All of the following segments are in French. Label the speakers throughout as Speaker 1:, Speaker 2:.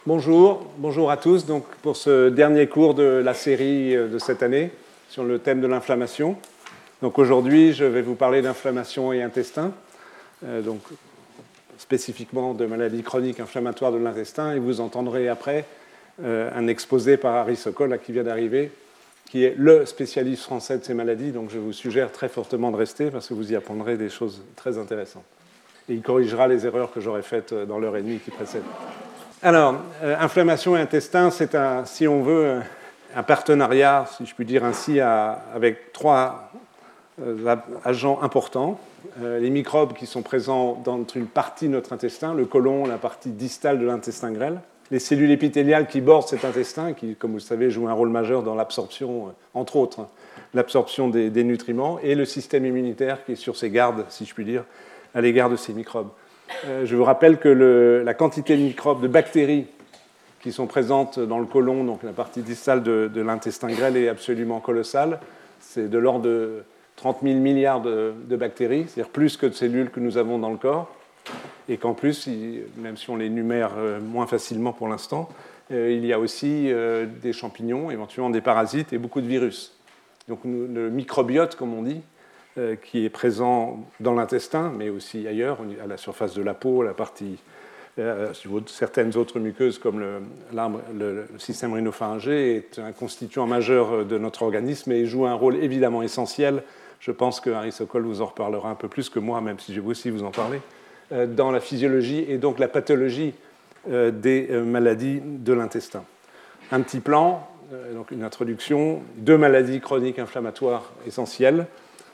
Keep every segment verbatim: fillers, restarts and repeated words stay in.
Speaker 1: Bonjour, bonjour à tous. Donc, pour ce dernier cours de la série de cette année sur le thème de l'inflammation. Donc aujourd'hui, je vais vous parler d'inflammation et intestin, euh, donc spécifiquement de maladies chroniques inflammatoires de l'intestin, et vous entendrez après euh, un exposé par Harry Sokol, là, qui vient d'arriver, qui est le spécialiste français de ces maladies. Donc je vous suggère très fortement de rester parce que vous y apprendrez des choses très intéressantes. Et il corrigera les erreurs que j'aurais faites dans l'heure et demie qui précède. Alors, euh, inflammation et intestin, c'est, un, si on veut, un partenariat, si je puis dire ainsi, à, avec trois euh, agents importants. Euh, les microbes qui sont présents dans une partie de notre intestin, le côlon, la partie distale de l'intestin grêle. Les cellules épithéliales qui bordent cet intestin, qui, comme vous le savez, jouent un rôle majeur dans l'absorption, euh, entre autres, hein, l'absorption des, des nutriments. Et le système immunitaire qui est sur ses gardes, si je puis dire, à l'égard de ces microbes. Euh, je vous rappelle que le, la quantité de microbes, de bactéries qui sont présentes dans le côlon, donc la partie distale de, de l'intestin grêle, est absolument colossale. C'est de l'ordre de trente mille milliards de, de bactéries, c'est-à-dire plus que de cellules que nous avons dans le corps. Et qu'en plus, il, même si on les numère moins facilement pour l'instant, euh, il y a aussi euh, des champignons, éventuellement des parasites et beaucoup de virus. Donc nous, le microbiote, comme on dit, Euh, qui est présent dans l'intestin, mais aussi ailleurs, à la surface de la peau, la partie, euh, certaines autres muqueuses comme le, le, le système rhinopharyngé, est un constituant majeur de notre organisme et joue un rôle évidemment essentiel. Je pense que Harry Sokol vous en reparlera un peu plus que moi, même si je vais aussi vous en parler, euh, dans la physiologie et donc la pathologie euh, des euh, maladies de l'intestin. Un petit plan, euh, donc une introduction, deux maladies chroniques inflammatoires essentielles,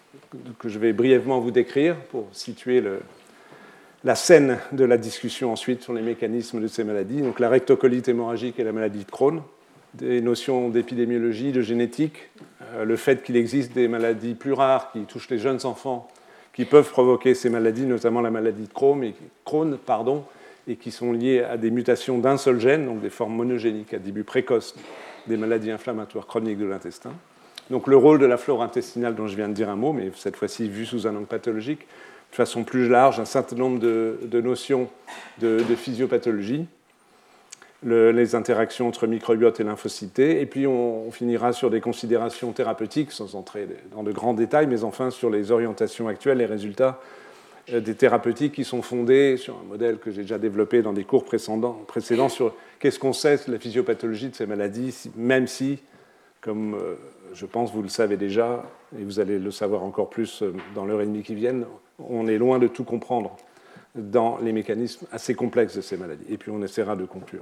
Speaker 1: que je vais brièvement vous décrire pour situer le, la scène de la discussion ensuite sur les mécanismes de ces maladies. Donc la rectocolite hémorragique et la maladie de Crohn, des notions d'épidémiologie, de génétique, euh, le fait qu'il existe des maladies plus rares qui touchent les jeunes enfants qui peuvent provoquer ces maladies, notamment la maladie de Crohn, et, Crohn pardon, et qui sont liées à des mutations d'un seul gène, donc des formes monogéniques à début précoce des maladies inflammatoires chroniques de l'intestin. Donc le rôle de la flore intestinale dont je viens de dire un mot, mais cette fois-ci vu sous un angle pathologique, de façon plus large, un certain nombre de, de notions de, de physiopathologie, le, les interactions entre microbiote et lymphocytes, et puis on, on finira sur des considérations thérapeutiques, sans entrer dans de grands détails, mais enfin sur les orientations actuelles, les résultats euh, des thérapeutiques qui sont fondés sur un modèle que j'ai déjà développé dans des cours précédents, précédents sur qu'est-ce qu'on sait de la physiopathologie de ces maladies, même si, comme euh, je pense que vous le savez déjà, et vous allez le savoir encore plus dans l'heure et demie qui viennent, on est loin de tout comprendre dans les mécanismes assez complexes de ces maladies. Et puis on essaiera de conclure.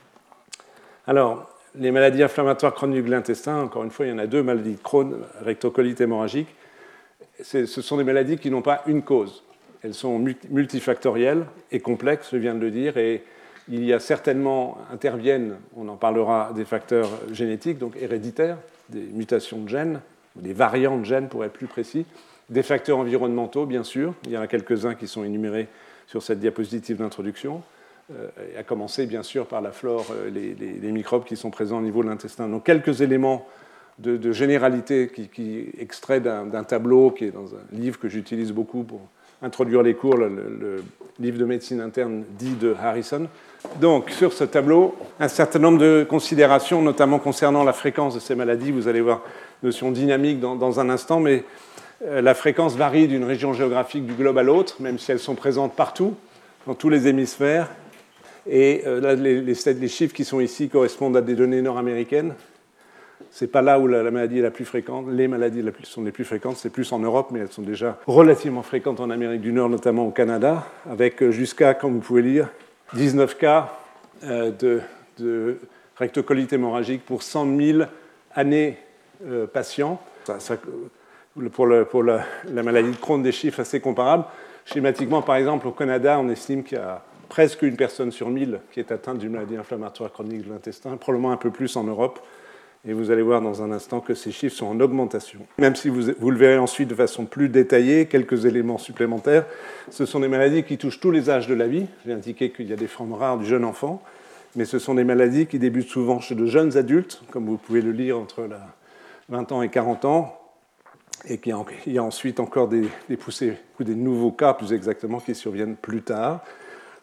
Speaker 1: Alors, les maladies inflammatoires chroniques de l'intestin, encore une fois, il y en a deux, maladies de Crohn, rectocolite hémorragique. C'est, ce sont des maladies qui n'ont pas une cause. Elles sont multifactorielles et complexes, je viens de le dire, et il y a certainement, interviennent, on en parlera, des facteurs génétiques, donc héréditaires, des mutations de gènes, des variants de gènes pour être plus précis, des facteurs environnementaux, bien sûr, il y en a quelques-uns qui sont énumérés sur cette diapositive d'introduction, euh, à commencer bien sûr par la flore, euh, les, les, les microbes qui sont présents au niveau de l'intestin. Donc quelques éléments de, de généralité qui, qui extraient d'un, d'un tableau qui est dans un livre que j'utilise beaucoup pour introduire les cours, le, le, le livre de médecine interne dit de Harrison. Donc, sur ce tableau, un certain nombre de considérations, notamment concernant la fréquence de ces maladies. Vous allez voir notion dynamique dans, dans un instant, mais euh, la fréquence varie d'une région géographique du globe à l'autre, même si elles sont présentes partout, dans tous les hémisphères. Et euh, là, les, les, les chiffres qui sont ici correspondent à des données nord-américaines. Ce n'est pas là où la, la maladie est la plus fréquente. Les maladies la plus, sont les plus fréquentes, c'est plus en Europe, mais elles sont déjà relativement fréquentes en Amérique du Nord, notamment au Canada, avec jusqu'à, comme vous pouvez lire, dix-neuf cas euh, de, de rectocolite hémorragique pour cent mille années euh, patients. Ça, ça, pour le, pour la, la maladie de Crohn, des chiffres assez comparables. Schématiquement, par exemple, au Canada, on estime qu'il y a presque une personne sur mille qui est atteinte d'une maladie inflammatoire chronique de l'intestin, probablement un peu plus en Europe. Et vous allez voir dans un instant que ces chiffres sont en augmentation. Même si vous, vous le verrez ensuite de façon plus détaillée, quelques éléments supplémentaires, ce sont des maladies qui touchent tous les âges de la vie. J'ai indiqué qu'il y a des formes rares du jeune enfant, mais ce sont des maladies qui débutent souvent chez de jeunes adultes, comme vous pouvez le lire entre la vingt ans et quarante ans, et qu'il y a ensuite encore des, des poussées, ou des nouveaux cas plus exactement, qui surviennent plus tard.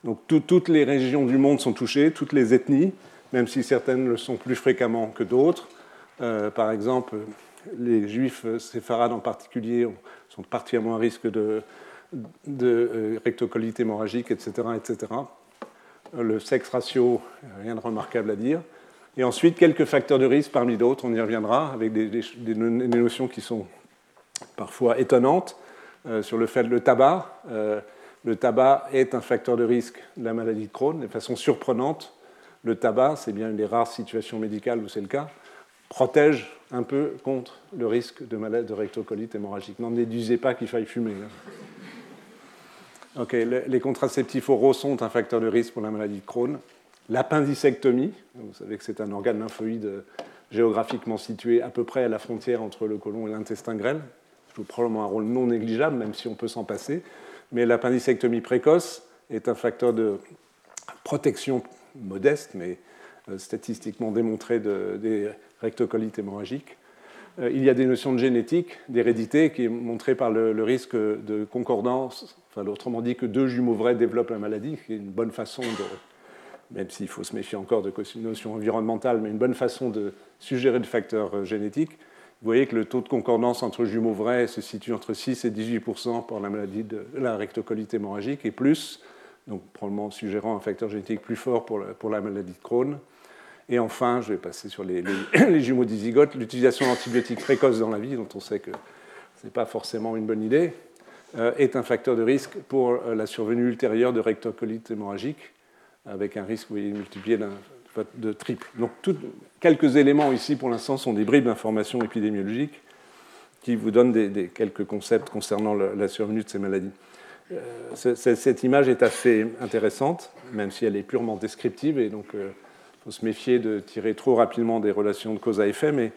Speaker 1: Donc tout, toutes les régions du monde sont touchées, toutes les ethnies, même si certaines le sont plus fréquemment que d'autres. Euh, par exemple, les juifs séfarades en particulier sont particulièrement à risque de, de euh, rectocolite hémorragique, et cetera, et cetera. Le sexe ratio, rien de remarquable à dire. Et ensuite, quelques facteurs de risque parmi d'autres, on y reviendra, avec des, des, des notions qui sont parfois étonnantes, euh, sur le fait que le tabac, euh, le tabac est un facteur de risque de la maladie de Crohn, de façon surprenante. Le tabac, c'est bien une des rares situations médicales où c'est le cas, protège un peu contre le risque de maladie de rectocolite hémorragique. N'en déduisez pas qu'il faille fumer. Okay, les contraceptifs oraux sont un facteur de risque pour la maladie de Crohn. L'appendicectomie, vous savez que c'est un organe lymphoïde géographiquement situé à peu près à la frontière entre le côlon et l'intestin grêle, joue probablement un rôle non négligeable, même si on peut s'en passer. Mais l'appendicectomie précoce est un facteur de protection modeste, mais statistiquement démontré de, des rectocolites hémorragiques. Il y a des notions de génétique, d'hérédité, qui est montrée par le, le risque de concordance, enfin, autrement dit que deux jumeaux vrais développent la maladie, qui est une bonne façon de, même s'il faut se méfier encore de notions environnementales, mais une bonne façon de suggérer le facteur génétique. Vous voyez que le taux de concordance entre jumeaux vrais se situe entre six et dix-huit pour cent pour la maladie de la rectocolite hémorragique, et plus, donc probablement suggérant un facteur génétique plus fort pour la, pour la maladie de Crohn. Et enfin, je vais passer sur les, les, les jumeaux dizygotes, l'utilisation d'antibiotiques précoces dans la vie, dont on sait que ce n'est pas forcément une bonne idée, euh, est un facteur de risque pour la survenue ultérieure de rectocolite hémorragique, avec un risque, vous voyez, multiplié d'un, de triple. Donc, tout, quelques éléments ici, pour l'instant, sont des bribes d'informations épidémiologiques qui vous donnent des, des, quelques concepts concernant le, la survenue de ces maladies. Euh, c- cette image est assez intéressante, même si elle est purement descriptive, et donc... Euh, il faut se méfier de tirer trop rapidement des relations de cause à effet, mais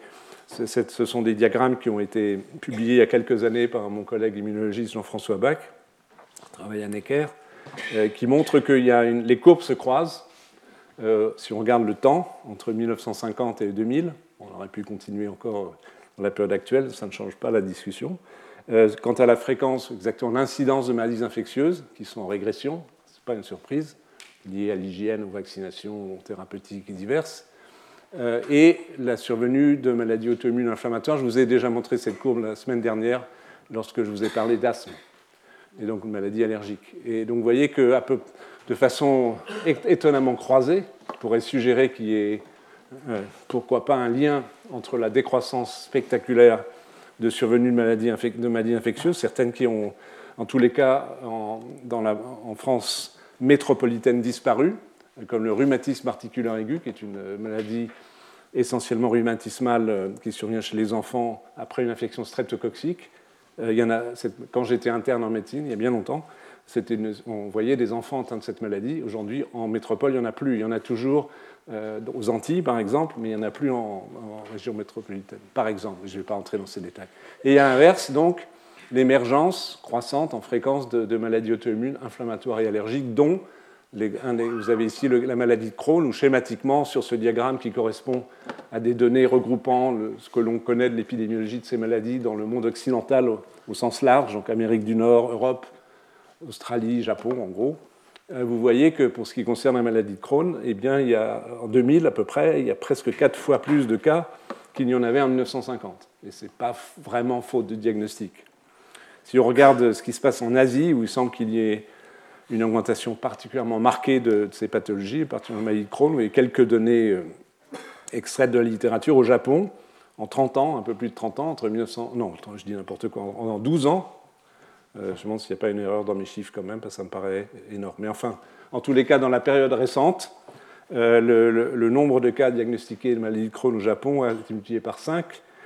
Speaker 1: ce sont des diagrammes qui ont été publiés il y a quelques années par mon collègue immunologiste Jean-François Bach, qui travaille à Necker, euh, qui montrent que y a une, les courbes se croisent. Euh, si on regarde le temps, entre mille neuf cent cinquante et deux mille, on aurait pu continuer encore dans la période actuelle, ça ne change pas la discussion. Euh, quant à la fréquence, exactement l'incidence de maladies infectieuses, qui sont en régression, ce n'est pas une surprise, liées à l'hygiène, aux vaccinations, aux thérapeutiques diverses, euh, et la survenue de maladies auto-immunes inflammatoires. Je vous ai déjà montré cette courbe la semaine dernière lorsque je vous ai parlé d'asthme, et donc une maladie allergique. Et donc vous voyez que à peu, de façon étonnamment croisée, on pourrait suggérer qu'il y ait, euh, pourquoi pas, un lien entre la décroissance spectaculaire de survenue de maladies, infec- de maladies infectieuses, certaines qui ont, en tous les cas, en, dans la, en France, métropolitaine disparue, comme le rhumatisme articulaire aigu, qui est une maladie essentiellement rhumatismale qui survient chez les enfants après une infection streptococcique. Il y en a, quand j'étais interne en médecine, il y a bien longtemps, une, on voyait des enfants atteints de cette maladie. Aujourd'hui, en métropole, il n'y en a plus. Il y en a toujours euh, aux Antilles, par exemple, mais il n'y en a plus en, en région métropolitaine, par exemple. Je ne vais pas entrer dans ces détails. Et à l'inverse, donc, l'émergence croissante en fréquence de, de maladies auto-immunes, inflammatoires et allergiques, dont les, un des, vous avez ici le, la maladie de Crohn, où schématiquement, sur ce diagramme qui correspond à des données regroupant le, ce que l'on connaît de l'épidémiologie de ces maladies dans le monde occidental au, au sens large, donc Amérique du Nord, Europe, Australie, Japon, en gros, euh, vous voyez que pour ce qui concerne la maladie de Crohn, eh bien, il y a, en deux mille à peu près, il y a presque quatre fois plus de cas qu'il n'y en avait en mille neuf cent cinquante. Et ce n'est pas vraiment faute de diagnostic. Si on regarde ce qui se passe en Asie, où il semble qu'il y ait une augmentation particulièrement marquée de, de ces pathologies, particulièrement la maladie de Crohn, et quelques données euh, extraites de la littérature, au Japon, en trente ans, un peu plus de trente ans, entre mille neuf cents, non, je dis n'importe quoi, en, en douze ans, euh, je me demande s'il n'y a pas une erreur dans mes chiffres quand même, parce que ça me paraît énorme. Mais enfin, en tous les cas, dans la période récente, euh, le, le, le nombre de cas diagnostiqués de maladie de Crohn au Japon a été multiplié par cinq,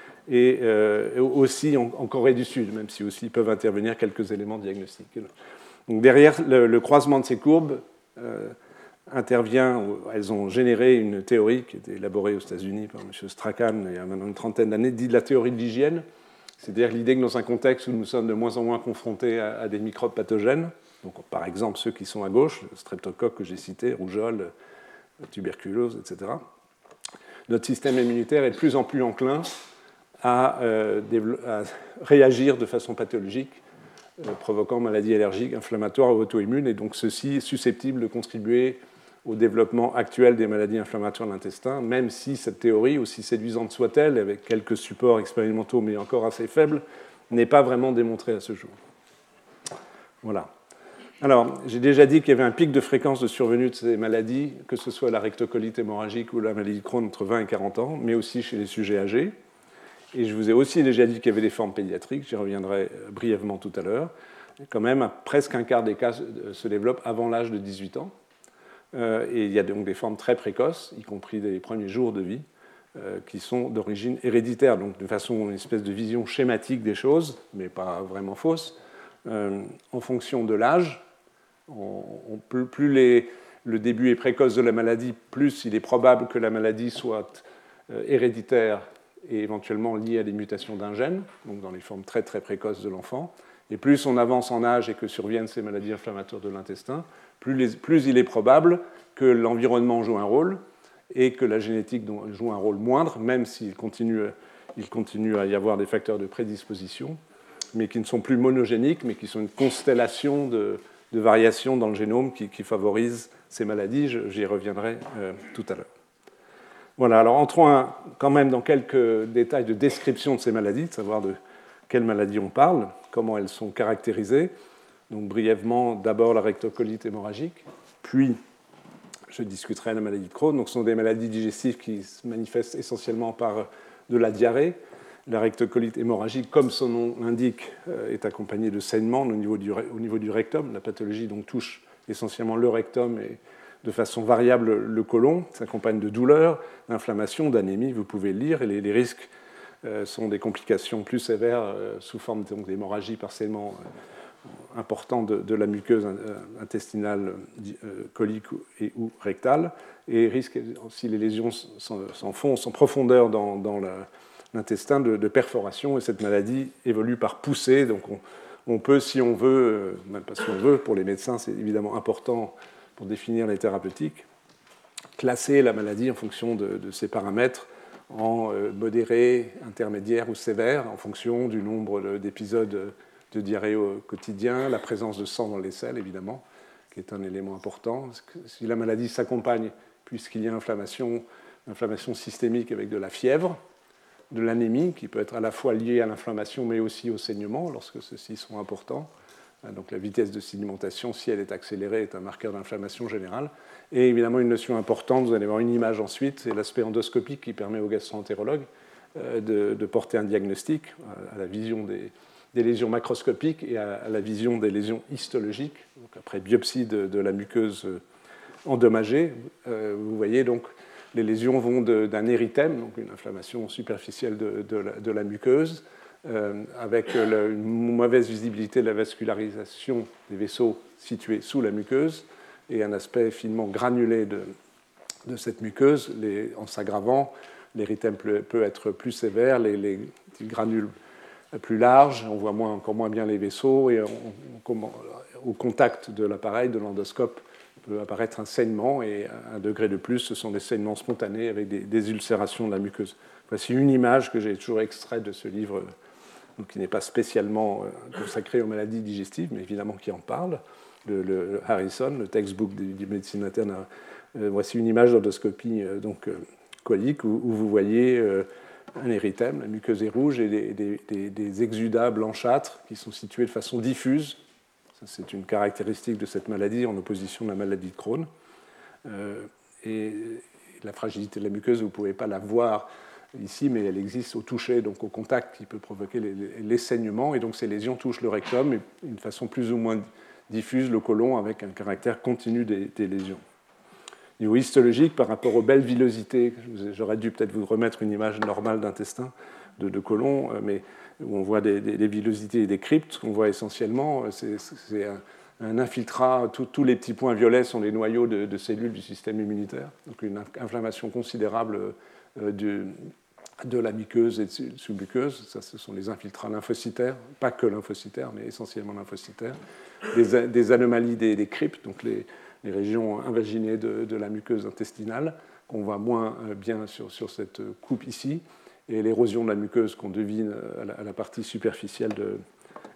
Speaker 1: et euh, aussi en, en Corée du Sud, même si aussi peuvent intervenir quelques éléments diagnostiques. Donc derrière le, le croisement de ces courbes euh, intervient, elles ont généré une théorie qui a été élaborée aux États-Unis par M. Strachan il y a maintenant une trentaine d'années, dite la théorie de l'hygiène, c'est-à-dire l'idée que dans un contexte où nous sommes de moins en moins confrontés à, à des microbes pathogènes, donc par exemple ceux qui sont à gauche, le streptocoque que j'ai cité, rougeole, tuberculose, et cetera, notre système immunitaire est de plus en plus enclin à, euh, à réagir de façon pathologique euh, provoquant maladies allergiques, inflammatoires ou auto-immunes, et donc ceci est susceptible de contribuer au développement actuel des maladies inflammatoires de l'intestin, même si cette théorie, aussi séduisante soit-elle, avec quelques supports expérimentaux mais encore assez faibles, n'est pas vraiment démontrée à ce jour. Voilà. Alors, j'ai déjà dit qu'il y avait un pic de fréquence de survenue de ces maladies, que ce soit la rectocolite hémorragique ou la maladie de Crohn entre vingt et quarante ans, mais aussi chez les sujets âgés. Et je vous ai aussi déjà dit qu'il y avait des formes pédiatriques, j'y reviendrai brièvement tout à l'heure. Quand même, presque un quart des cas se développent avant l'âge de dix-huit ans. Euh, et il y a donc des formes très précoces, y compris dès les premiers jours de vie, euh, qui sont d'origine héréditaire, donc de façon une espèce de vision schématique des choses, mais pas vraiment fausse. Euh, en fonction de l'âge, on, on peut, plus les, le début est précoce de la maladie, plus il est probable que la maladie soit euh, héréditaire et éventuellement liée à des mutations d'un gène, donc dans les formes très très précoces de l'enfant. Et plus on avance en âge et que surviennent ces maladies inflammatoires de l'intestin, plus, les, plus il est probable que l'environnement joue un rôle et que la génétique joue un rôle moindre, même s'il continue, il continue à y avoir des facteurs de prédisposition, mais qui ne sont plus monogéniques, mais qui sont une constellation de, de variations dans le génome qui, qui favorisent ces maladies. J'y reviendrai euh, tout à l'heure. Voilà, alors entrons un, quand même dans quelques détails de description de ces maladies, de savoir de quelles maladies on parle, comment elles sont caractérisées. Donc brièvement, d'abord la rectocolite hémorragique, puis je discuterai la maladie de Crohn. Donc ce sont des maladies digestives qui se manifestent essentiellement par de la diarrhée. La rectocolite hémorragique, comme son nom l'indique, est accompagnée de saignements au niveau du, au niveau du rectum. La pathologie donc touche essentiellement le rectum et de façon variable le côlon, s'accompagne de douleurs, d'inflammation, d'anémie, vous pouvez le lire, et les, les risques euh, sont des complications plus sévères euh, sous forme d'hémorragie par saignement euh, important de, de la muqueuse intestinale euh, colique et ou rectale, et risque, si les lésions s'enfoncent en profondeur dans, dans la, l'intestin, de, de perforation, et cette maladie évolue par poussée, donc on, on peut, si on veut, même pas si on veut, pour les médecins c'est évidemment important pour définir les thérapeutiques, classer la maladie en fonction de, de ces paramètres en euh, modéré, intermédiaire ou sévère, en fonction du nombre d'épisodes de diarrhée au quotidien, la présence de sang dans les selles, évidemment, qui est un élément important. Si la maladie s'accompagne, puisqu'il y a inflammation, inflammation systémique avec de la fièvre, de l'anémie, qui peut être à la fois liée à l'inflammation, mais aussi au saignement, lorsque ceux-ci sont importants. Donc la vitesse de sédimentation, si elle est accélérée, est un marqueur d'inflammation générale. Et évidemment, une notion importante, vous allez voir une image ensuite, c'est l'aspect endoscopique qui permet aux gastro-entérologues de, de porter un diagnostic à la vision des, des lésions macroscopiques et à, à la vision des lésions histologiques. Donc après biopsie de, de la muqueuse endommagée, euh, vous voyez donc les lésions vont de, d'un érythème, donc une inflammation superficielle de, de, la, de la muqueuse, Euh, avec le, une mauvaise visibilité de la vascularisation des vaisseaux situés sous la muqueuse et un aspect finement granulé de, de cette muqueuse. Les, en s'aggravant, l'érythème peut, peut être plus sévère, les, les granules plus larges, on voit moins, encore moins bien les vaisseaux, et on, on, au contact de l'appareil, de l'endoscope, peut apparaître un saignement, et un degré de plus, ce sont des saignements spontanés avec des, des ulcérations de la muqueuse. Voici une image que j'ai toujours extraite de ce livre, donc qui n'est pas spécialement consacré aux maladies digestives, mais évidemment qui en parle, le, le Harrison, le textbook de, de médecine interne. Euh, voici une image d'endoscopie euh, donc, euh, colique où, où vous voyez euh, un érythème, la muqueuse est rouge, et des, des, des, des exudats blanchâtres qui sont situés de façon diffuse. Ça, c'est une caractéristique de cette maladie en opposition à la maladie de Crohn. Euh, et la fragilité de la muqueuse, vous ne pouvez pas la voir ici, mais elle existe au toucher, donc au contact, qui peut provoquer les, les, les saignements. Et donc ces lésions touchent le rectum, et d'une façon plus ou moins diffuse le côlon, avec un caractère continu des, des lésions. Au niveau histologique, par rapport aux belles villosités, j'aurais dû peut-être vous remettre une image normale d'intestin, de, de côlon, mais où on voit des, des, des villosités et des cryptes. Ce qu'on voit essentiellement, c'est, c'est un, un infiltrat. Tout, tous les petits points violets sont les noyaux de, de cellules du système immunitaire. Donc une inflammation considérable euh, du de la muqueuse et de submuqueuse. Ça, ce sont les infiltrats lymphocytaires, pas que lymphocytaires, mais essentiellement lymphocytaires. Des, des anomalies des, des cryptes, donc les, les régions invaginées de, de la muqueuse intestinale, qu'on voit moins bien sur, sur cette coupe ici, et l'érosion de la muqueuse qu'on devine à la, à la partie superficielle de,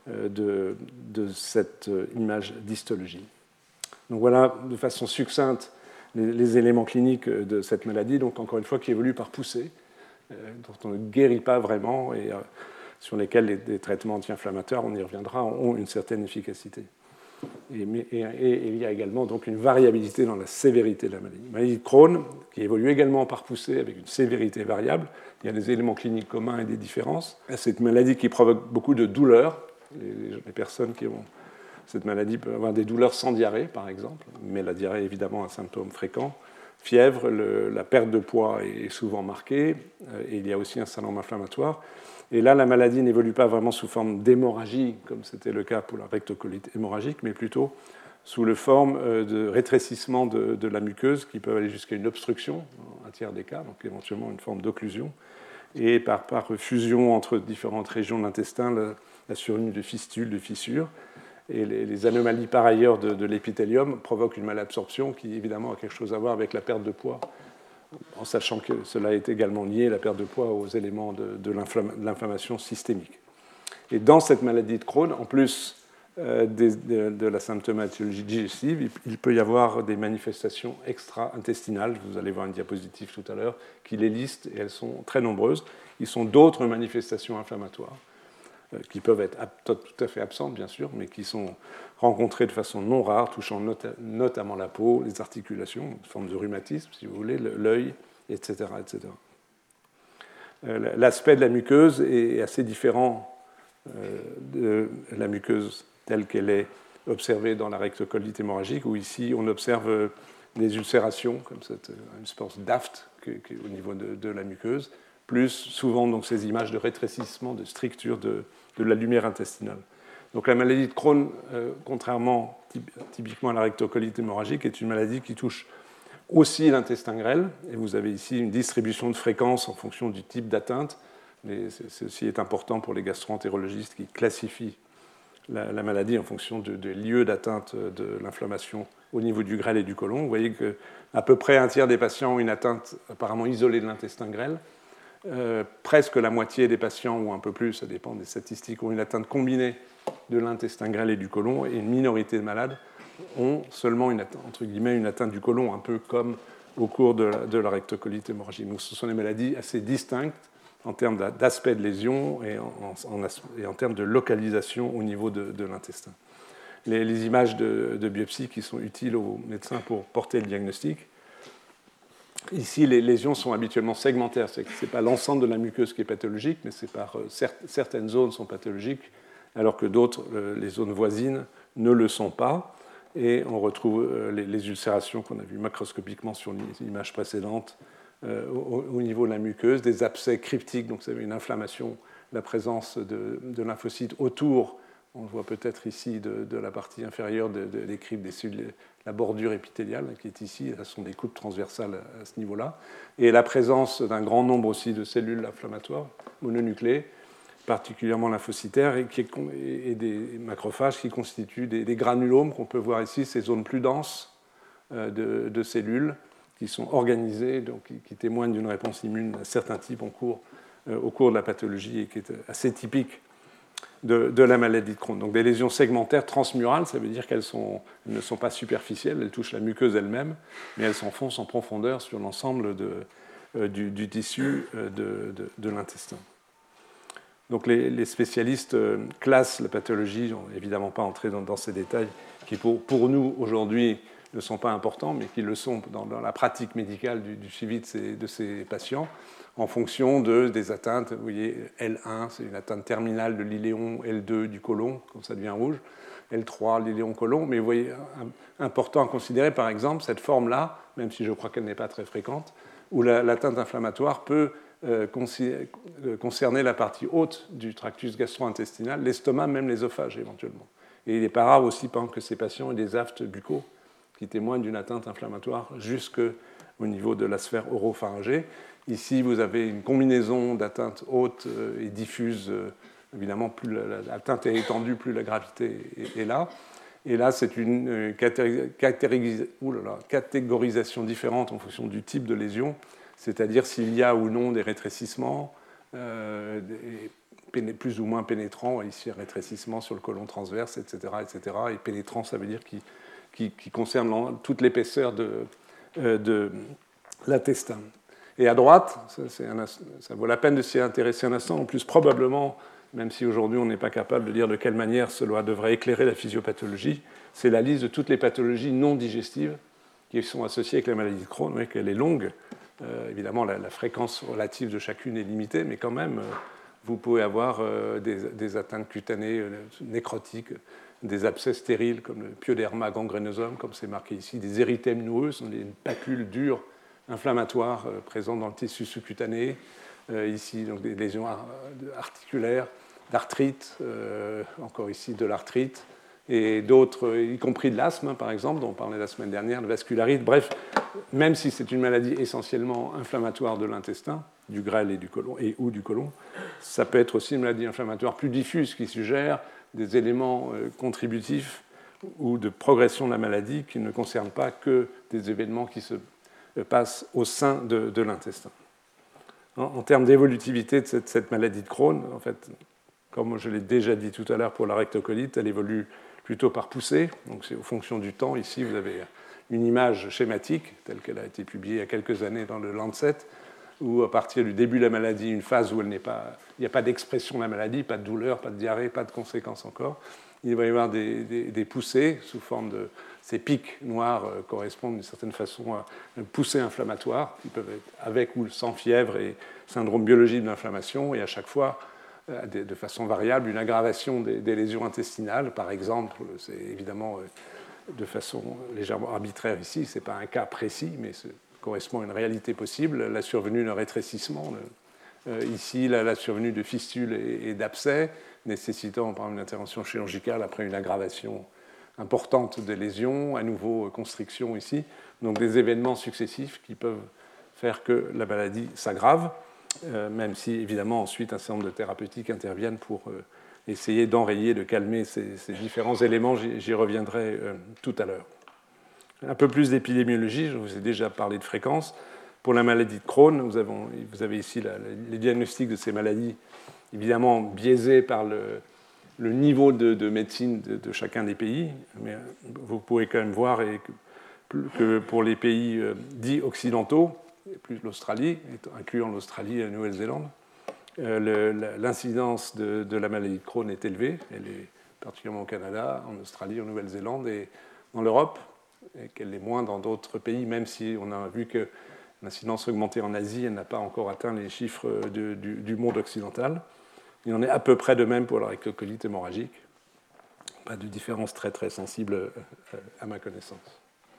Speaker 1: euh, de, de cette image d'histologie. Donc voilà, de façon succincte, les, les éléments cliniques de cette maladie, donc encore une fois, qui évoluent par poussée, euh, dont on ne guérit pas vraiment et euh, sur lesquels les, les traitements anti-inflammatoires, on y reviendra, ont une certaine efficacité. Et, et, et il y a également donc une variabilité dans la sévérité de la maladie. La maladie de Crohn, qui évolue également par poussée avec une sévérité variable, il y a des éléments cliniques communs et des différences. C'est une maladie qui provoque beaucoup de douleurs. Les, les personnes qui ont cette maladie peuvent avoir des douleurs sans diarrhée, par exemple, mais la diarrhée est évidemment un symptôme fréquent. Fièvre, le, la perte de poids est souvent marquée, et il y a aussi un syndrome inflammatoire. Et là, la maladie n'évolue pas vraiment sous forme d'hémorragie, comme c'était le cas pour la rectocolite hémorragique, mais plutôt sous la forme de rétrécissement de, de la muqueuse, qui peut aller jusqu'à une obstruction, un tiers des cas, donc éventuellement une forme d'occlusion, et par, par fusion entre différentes régions de l'intestin, la, la survenue de fistules, de fissures. Et les, les anomalies par ailleurs de, de l'épithélium provoquent une malabsorption qui, évidemment, a quelque chose à voir avec la perte de poids, en sachant que cela est également lié, la perte de poids, aux éléments de, de l'inflammation systémique. Et dans cette maladie de Crohn, en plus euh, des, de, de la symptomatologie digestive, il, il peut y avoir des manifestations extra-intestinales. Vous allez voir une diapositive tout à l'heure qui les liste, et elles sont très nombreuses. Ils sont d'autres manifestations inflammatoires euh, qui peuvent être tout à fait absentes, bien sûr, mais qui sont rencontrées de façon non rare, touchant not- notamment la peau, les articulations, une forme de rhumatisme, si vous voulez, l'œil, et cetera, et cetera. Euh, l'aspect de la muqueuse est assez différent euh, de la muqueuse telle qu'elle est observée dans la rectocolite hémorragique, où ici on observe des ulcérations, comme cette, une espèce d'aft au niveau de, de la muqueuse, plus souvent donc, ces images de rétrécissement, de stricture de, de la lumière intestinale. Donc la maladie de Crohn, euh, contrairement typiquement à la rectocolite hémorragique, est une maladie qui touche aussi l'intestin grêle, et vous avez ici une distribution de fréquences en fonction du type d'atteinte, mais ceci est important pour les gastro-entérologistes qui classifient la, la maladie en fonction de, de lieux d'atteinte de l'inflammation au niveau du grêle et du côlon. Vous voyez qu'à peu près un tiers des patients ont une atteinte apparemment isolée de l'intestin grêle. Euh, presque la moitié des patients, ou un peu plus, ça dépend des statistiques, ont une atteinte combinée de l'intestin grêle et du côlon, et une minorité de malades ont seulement une atteinte, entre guillemets, une atteinte du côlon, un peu comme au cours de la, de la rectocolite hémorragique. Donc ce sont des maladies assez distinctes en termes d'aspect de lésion et en, en, et en termes de localisation au niveau de, de l'intestin. Les, les images de, de biopsie qui sont utiles aux médecins pour porter le diagnostic. Ici, les lésions sont habituellement segmentaires, c'est que ce n'est pas l'ensemble de la muqueuse qui est pathologique, mais c'est par certaines zones sont pathologiques, alors que d'autres, les zones voisines, ne le sont pas. Et on retrouve les, les ulcérations qu'on a vues macroscopiquement sur l'image précédente euh, au, au niveau de la muqueuse, des abcès cryptiques, donc vous avez une inflammation, la présence de, de lymphocytes autour, on le voit peut-être ici, de, de la partie inférieure de, de, des cryptes, des cellules, la bordure épithéliale qui est ici, ce sont des coupes transversales à ce niveau-là, et la présence d'un grand nombre aussi de cellules inflammatoires mononucléées, particulièrement lymphocytaires, et, qui est, et des macrophages qui constituent des, des granulomes qu'on peut voir ici, ces zones plus denses euh, de, de cellules qui sont organisées, donc qui, qui témoignent d'une réponse immune d'un certain type en cours, euh, au cours de la pathologie et qui est assez typique de, de la maladie de Crohn. Donc des lésions segmentaires transmurales, ça veut dire qu'elles sont, elles ne sont pas superficielles, elles touchent la muqueuse elle-même, mais elles s'enfoncent en profondeur sur l'ensemble de, euh, du, du tissu euh, de, de, de l'intestin. Donc les, les spécialistes euh, classent la pathologie, on n'est évidemment pas entré dans, dans ces détails, qui pour, pour nous aujourd'hui ne sont pas importants, mais qui le sont dans, dans la pratique médicale du, du suivi de ces, de ces patients, en fonction de, des atteintes. Vous voyez, L un, c'est une atteinte terminale de l'iléon, L deux du côlon, quand ça devient rouge, L trois, l'iléon côlon. Mais vous voyez, important à considérer, par exemple, cette forme-là, même si je crois qu'elle n'est pas très fréquente, où la, l'atteinte inflammatoire peut euh, concerner la partie haute du tractus gastro-intestinal, l'estomac, même l'œsophage éventuellement. Et il n'est pas rare aussi, par exemple, que ces patients aient des aftes buccaux qui témoignent d'une atteinte inflammatoire jusqu'au niveau de la sphère oropharyngée. Ici, vous avez une combinaison d'atteintes hautes et diffuses. Évidemment, plus l'atteinte est étendue, plus la gravité est là. Et là, c'est une catégorisation différente en fonction du type de lésion, c'est-à-dire s'il y a ou non des rétrécissements, euh, des, plus ou moins pénétrant, ici rétrécissement sur le côlon transverse, et cetera, et cetera. Et pénétrant, ça veut dire qui, qui, qui concerne toute l'épaisseur de, euh, de l'intestin. Et à droite, ça, un, ça vaut la peine de s'y intéresser un instant, en plus probablement, même si aujourd'hui on n'est pas capable de dire de quelle manière cela devrait éclairer la physiopathologie, c'est la liste de toutes les pathologies non digestives qui sont associées avec la maladie de Crohn. Vous voyez qu'elle est longue. Euh, évidemment, la, la fréquence relative de chacune est limitée, mais quand même, euh, vous pouvez avoir euh, des, des atteintes cutanées, euh, nécrotiques, des abcès stériles comme le pyoderma gangrenosum, comme c'est marqué ici, des érythèmes noueux, ce sont des papules dures inflammatoires euh, présentes dans le tissu sous-cutané, euh, ici donc des lésions articulaires, d'arthrite, euh, encore ici de l'arthrite, et d'autres, y compris de l'asthme, hein, par exemple, dont on parlait la semaine dernière, le vascularite. Bref, même si c'est une maladie essentiellement inflammatoire de l'intestin, du grêle et du côlon, et ou du côlon, ça peut être aussi une maladie inflammatoire plus diffuse qui suggère des éléments euh, contributifs ou de progression de la maladie qui ne concernent pas que des événements qui se euh, passent au sein de, de l'intestin. En, en termes d'évolutivité de cette, cette maladie de Crohn, en fait, comme je l'ai déjà dit tout à l'heure pour la rectocolite, elle évolue plutôt par poussée, donc c'est en fonction du temps. Ici, vous avez une image schématique, telle qu'elle a été publiée il y a quelques années dans le Lancet, où à partir du début de la maladie, une phase où elle n'est pas, il n'y a pas d'expression de la maladie, pas de douleur, pas de diarrhée, pas de conséquences encore, il va y avoir des, des, des poussées sous forme de... Ces pics noirs euh, correspondent d'une certaine façon à une poussée inflammatoire, qui peuvent être avec ou sans fièvre et syndrome biologique de l'inflammation, et à chaque fois, de façon variable, une aggravation des, des lésions intestinales. Par exemple, c'est évidemment de façon légèrement arbitraire ici, ce n'est pas un cas précis, mais ça correspond à une réalité possible, la survenue d'un rétrécissement. Euh, ici, la, la survenue de fistules et, et d'abcès, nécessitant par exemple une intervention chirurgicale après une aggravation importante des lésions, à nouveau constriction ici. Donc des événements successifs qui peuvent faire que la maladie s'aggrave. Euh, même si, évidemment, ensuite, un certain nombre de thérapeutiques interviennent pour euh, essayer d'enrayer, de calmer ces, ces différents éléments. J'y, j'y reviendrai euh, tout à l'heure. Un peu plus d'épidémiologie, je vous ai déjà parlé de fréquence. Pour la maladie de Crohn, vous avez, vous avez ici la, les diagnostics de ces maladies, évidemment biaisés par le, le niveau de, de médecine de, de chacun des pays, mais vous pouvez quand même voir et que, que pour les pays euh, dits occidentaux, plus l'Australie, incluant l'Australie et la Nouvelle-Zélande, euh, l'incidence de, de la maladie de Crohn est élevée. Elle est particulièrement au Canada, en Australie, en Nouvelle-Zélande et dans l'Europe, et qu'elle est moins dans d'autres pays, même si on a vu que l'incidence augmentée en Asie, elle n'a pas encore atteint les chiffres de, du, du monde occidental. Il en est à peu près de même pour la rectocolite hémorragique. Pas de différence très très sensible à ma connaissance.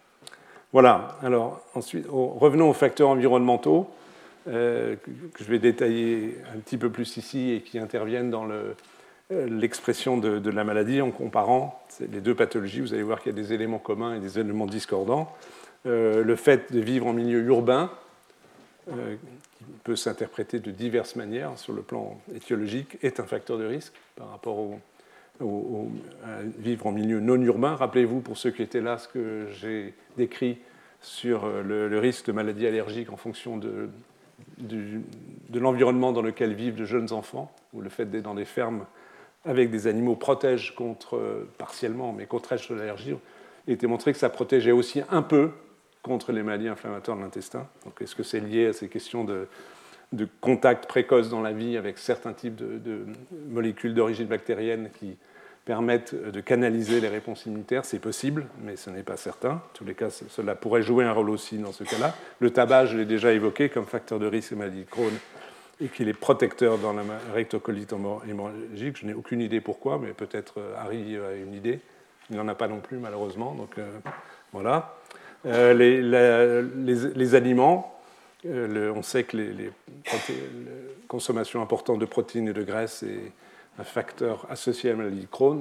Speaker 1: Voilà, alors ensuite, revenons aux facteurs environnementaux, euh, que je vais détailler un petit peu plus ici et qui interviennent dans le, euh, l'expression de, de la maladie en comparant les deux pathologies. Vous allez voir qu'il y a des éléments communs et des éléments discordants. Euh, le fait de vivre en milieu urbain, euh, qui peut s'interpréter de diverses manières sur le plan étiologique, est un facteur de risque par rapport au, au, au à vivre en milieu non urbain. Rappelez-vous, pour ceux qui étaient là, ce que j'ai décrit sur le, le risque de maladies allergiques en fonction de, de, de l'environnement dans lequel vivent de jeunes enfants, ou le fait d'être dans des fermes avec des animaux protège contre, partiellement, mais protège de l'allergie. Il a été montré que ça protégeait aussi un peu contre les maladies inflammatoires de l'intestin. Donc, est-ce que c'est lié à ces questions de, de contact précoce dans la vie avec certains types de, de molécules d'origine bactérienne qui permettent de canaliser les réponses immunitaires? C'est possible, mais ce n'est pas certain. En tous les cas, cela pourrait jouer un rôle aussi dans ce cas-là. Le tabac, je l'ai déjà évoqué comme facteur de risque de maladie de Crohn et qu'il est protecteur dans la rectocolite hémorragique. Je n'ai aucune idée pourquoi, mais peut-être Harry a une idée. Il n'en a pas non plus, malheureusement. Donc, euh, voilà. Euh, les, la, les, les aliments, euh, le, on sait que les, les proté... la consommation importante de protéines et de graisses est un facteur associé à la maladie de Crohn,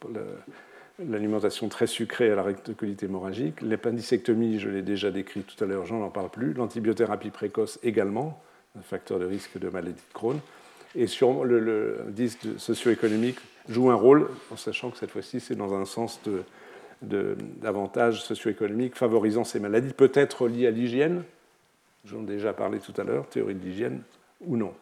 Speaker 1: l'alimentation très sucrée à la rectocolite hémorragique. L'appendicectomie, je l'ai déjà décrit tout à l'heure, j'en n'en parle plus. L'antibiothérapie précoce également, un facteur de risque de maladie de Crohn. Et sur le, le indice socio-économique joue un rôle, en sachant que cette fois-ci, c'est dans un sens de, de, d'avantages socio-économiques favorisant ces maladies, peut-être liées à l'hygiène, j'en ai déjà parlé tout à l'heure, théorie de l'hygiène, ou non.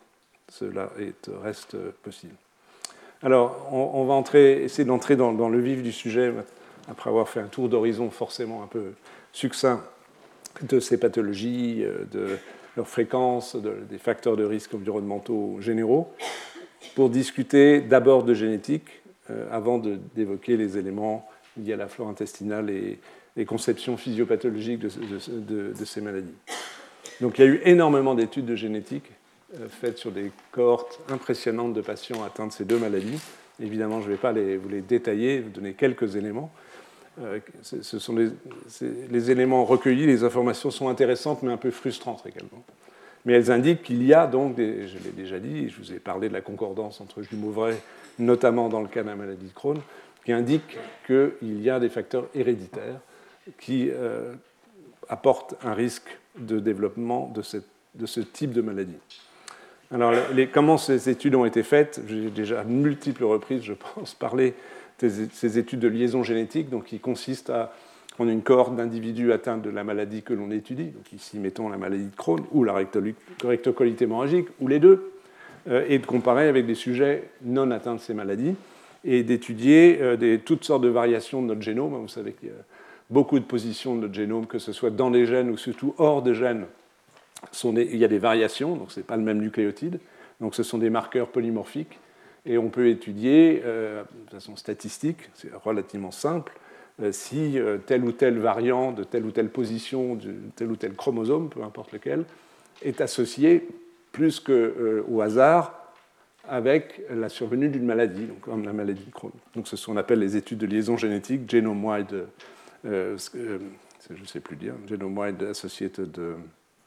Speaker 1: cela est, reste possible. Alors, on, on va entrer, essayer d'entrer dans, dans le vif du sujet, après avoir fait un tour d'horizon forcément un peu succinct de ces pathologies, de leur fréquence, de, des facteurs de risque environnementaux généraux, pour discuter d'abord de génétique, euh, avant de, d'évoquer les éléments liés à la flore intestinale et les conceptions physiopathologiques de, de, de, de ces maladies. Donc il y a eu énormément d'études de génétique euh, faites sur des cohortes impressionnantes de patients atteints de ces deux maladies. Évidemment, je ne vais pas les, vous les détailler, vous donner quelques éléments. Euh, ce sont les, les éléments recueillis, les informations sont intéressantes mais un peu frustrantes également. Mais elles indiquent qu'il y a donc, des, je l'ai déjà dit, je vous ai parlé de la concordance entre jumeaux vrais, notamment dans le cas de la maladie de Crohn, qui indique qu'il y a des facteurs héréditaires qui euh, apportent un risque de développement de, cette, de ce type de maladie. Alors, les, comment ces études ont été faites? J'ai déjà à multiples reprises, je pense, parlé de ces études de liaison génétique, donc qui consistent à prendre une cohorte d'individus atteints de la maladie que l'on étudie, donc ici mettons la maladie de Crohn ou la rectocolite hémorragique, ou les deux, euh, et de comparer avec des sujets non atteints de ces maladies, et d'étudier euh, des, toutes sortes de variations de notre génome. Vous savez qu'il y a beaucoup de positions de notre génome, que ce soit dans les gènes ou surtout hors des gènes. Sont des, il y a des variations, donc ce n'est pas le même nucléotide, donc ce sont des marqueurs polymorphiques, et on peut étudier euh, de façon statistique, c'est relativement simple, euh, si euh, tel ou tel variant de telle ou telle position, de tel ou tel chromosome, peu importe lequel, est associé plus qu'au euh, hasard avec la survenue d'une maladie, donc comme la maladie de Crohn. Donc c'est ce qu'on appelle les études de liaison génétique, genome-wide, euh, euh, je ne sais plus dire, genome-wide associated. Euh,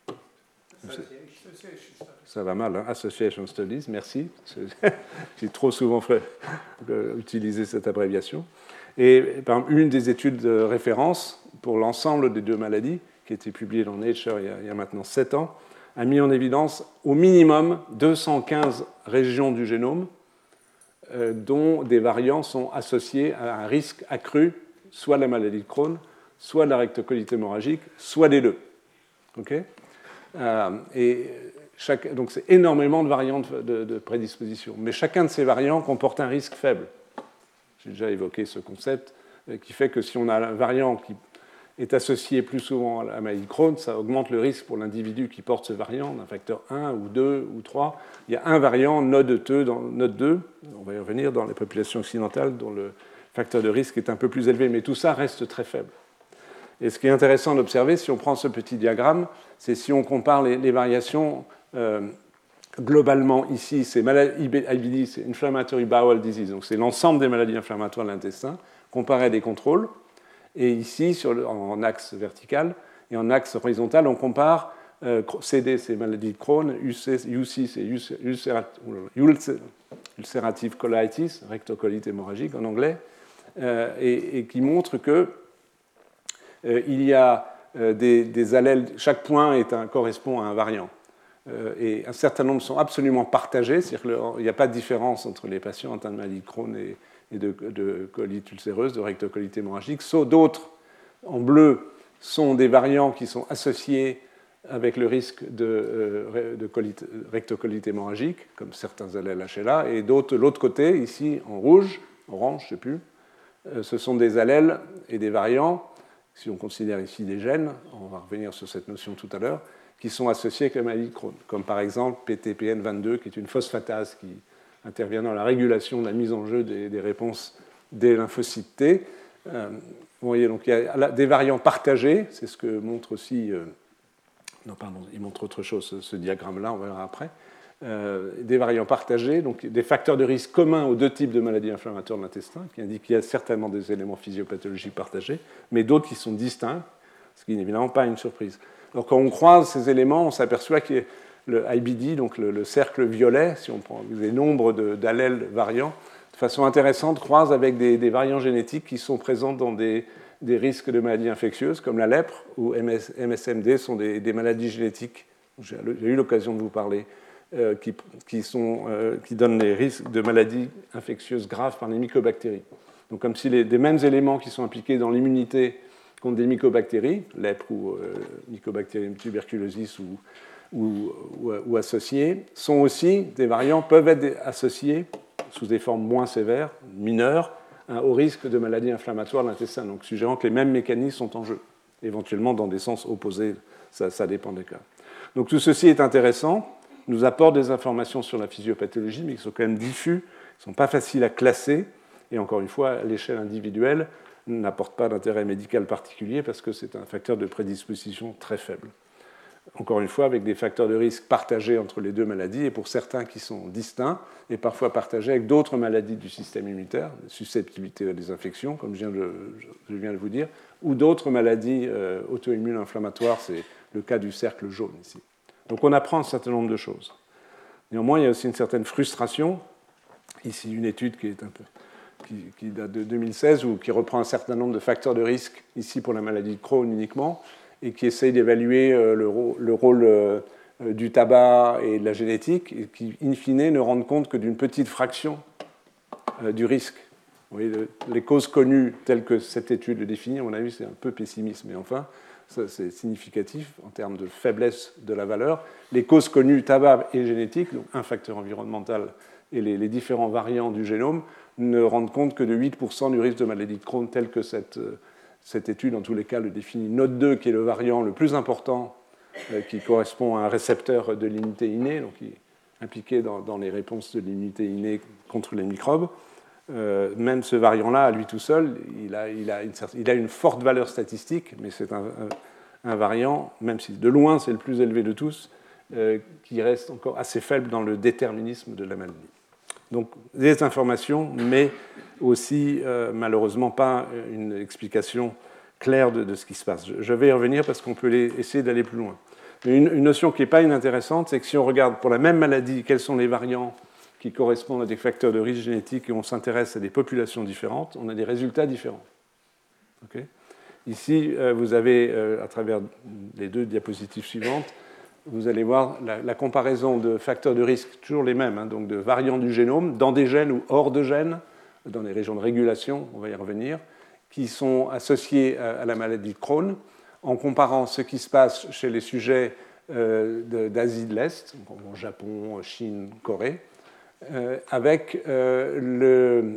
Speaker 1: Ça va mal, hein? Association Studies, merci. J'ai trop souvent fait, euh, utilisé cette abréviation. Et par exemple, une des études de référence pour l'ensemble des deux maladies, qui a été publiée dans Nature il y a, il y a maintenant sept ans, a mis en évidence au minimum deux cent quinze régions du génome euh, dont des variants sont associés à un risque accru, soit de la maladie de Crohn, soit de la rectocolite hémorragique, soit des deux. Okay? Euh, et chaque, donc c'est énormément de variants de, de, de prédisposition. Mais chacun de ces variants comporte un risque faible. J'ai déjà évoqué ce concept euh, qui fait que si on a un variant qui est associé plus souvent à la maladie de Crohn, ça augmente le risque pour l'individu qui porte ce variant d'un facteur un ou deux ou trois. Il y a un variant, node deux, dans, node deux, on va y revenir, dans les populations occidentales dont le facteur de risque est un peu plus élevé, mais tout ça reste très faible. Et ce qui est intéressant d'observer, si on prend ce petit diagramme, c'est si on compare les, les variations euh, globalement ici, c'est I B D, c'est Inflammatory Bowel Disease, donc c'est l'ensemble des maladies inflammatoires de l'intestin, comparé à des contrôles. Et ici, sur le, en axe vertical, et en axe horizontal, on compare euh, C D, c'est maladie de Crohn, U C, U C c'est ulcerative colitis, rectocolite hémorragique en anglais, euh, et, et qui montre que Euh, il y a euh, des, des allèles, chaque point est un, correspond à un variant. Euh, et un certain nombre sont absolument partagés, c'est-à-dire qu'il n'y a pas de différence entre les patients atteints de maladie de Crohn et, et de, de colite ulcéreuse, de rectocolite hémorragique. Sauf d'autres, en bleu, sont des variants qui sont associés avec le risque de, euh, de colite, rectocolite hémorragique, comme certains allèles H L A, et d'autres, de l'autre côté, ici en rouge, orange, je ne sais plus, euh, ce sont des allèles et des variants. Si on considère ici des gènes, on va revenir sur cette notion tout à l'heure, qui sont associés avec la maladie de Crohn, comme par exemple P T P N vingt-deux, qui est une phosphatase qui intervient dans la régulation de la mise en jeu des, des réponses des lymphocytes T. Euh, vous voyez, donc il y a des variants partagés, c'est ce que montre aussi... Euh, non, pardon, il montre autre chose, ce, ce diagramme-là, on verra après. Euh, des variants partagés, donc des facteurs de risque communs aux deux types de maladies inflammatoires de l'intestin, qui indiquent qu'il y a certainement des éléments physiopathologiques partagés, mais d'autres qui sont distincts, ce qui n'est évidemment pas une surprise. Alors quand on croise ces éléments, on s'aperçoit que le I B D, donc le, le cercle violet, si on prend les nombres de, d'allèles variants, de façon intéressante, croise avec des, des variants génétiques qui sont présents dans des, des risques de maladies infectieuses, comme la lèpre ou M S M D, sont des, des maladies génétiques, j'ai eu l'occasion de vous parler, Euh, qui, qui, sont, euh, qui donnent les risques de maladies infectieuses graves par les mycobactéries. Donc comme si les, les mêmes éléments qui sont impliqués dans l'immunité contre des mycobactéries, lèpre ou euh, mycobacterium tuberculosis ou ou, ou, ou associés, sont aussi, des variants peuvent être associés, sous des formes moins sévères, mineures, hein, au risque de maladies inflammatoires de l'intestin, donc suggérant que les mêmes mécanismes sont en jeu, éventuellement dans des sens opposés, ça, ça dépend des cas. Donc tout ceci est intéressant, nous apporte des informations sur la physiopathologie, mais qui sont quand même diffus, qui ne sont pas faciles à classer, et encore une fois, à l'échelle individuelle, n'apportent pas d'intérêt médical particulier parce que c'est un facteur de prédisposition très faible. Encore une fois, avec des facteurs de risque partagés entre les deux maladies, et pour certains qui sont distincts, et parfois partagés avec d'autres maladies du système immunitaire, susceptibilité à des infections, comme je viens de, je viens de vous dire, ou d'autres maladies euh, auto-immunes inflammatoires, c'est le cas du cercle jaune ici. Donc on apprend un certain nombre de choses. Néanmoins, il y a aussi une certaine frustration. Ici, une étude qui, est un peu, qui, qui date de deux mille seize, ou qui reprend un certain nombre de facteurs de risque, ici pour la maladie de Crohn uniquement, et qui essaye d'évaluer le rôle du tabac et de la génétique, et qui, in fine, ne rendent compte que d'une petite fraction du risque. Vous voyez, les causes connues telles que cette étude le définit, à mon avis, c'est un peu pessimiste, mais enfin, ça, c'est significatif en termes de faiblesse de la valeur. Les causes connues, tabac et génétique, donc un facteur environnemental et les, les différents variants du génome, ne rendent compte que de huit pour cent du risque de maladie de Crohn, tel que cette... Cette étude, en tous les cas, le définit. N O T deux, qui est le variant le plus important, euh, qui correspond à un récepteur de l'immunité innée, donc qui est impliqué dans, dans les réponses de l'immunité innée contre les microbes. Euh, même ce variant-là, à lui tout seul, il a, il a, une, il a une forte valeur statistique, mais c'est un, un, un variant, même si de loin c'est le plus élevé de tous, euh, qui reste encore assez faible dans le déterminisme de la maladie. Donc des informations, mais aussi euh, malheureusement pas une explication claire de, de ce qui se passe. Je, je vais y revenir parce qu'on peut les, essayer d'aller plus loin. Une, une notion qui n'est pas inintéressante, c'est que si on regarde pour la même maladie quels sont les variants qui correspondent à des facteurs de risque génétique et on s'intéresse à des populations différentes, on a des résultats différents. Okay ? Ici, euh, vous avez, euh, à travers les deux diapositives suivantes, vous allez voir la, la comparaison de facteurs de risque, toujours les mêmes, hein, donc de variants du génome, dans des gènes ou hors de gènes, dans les régions de régulation, on va y revenir, qui sont associés à, à la maladie de Crohn, en comparant ce qui se passe chez les sujets euh, de, d'Asie de l'Est, donc au Japon, Chine, Corée, euh, avec euh, le,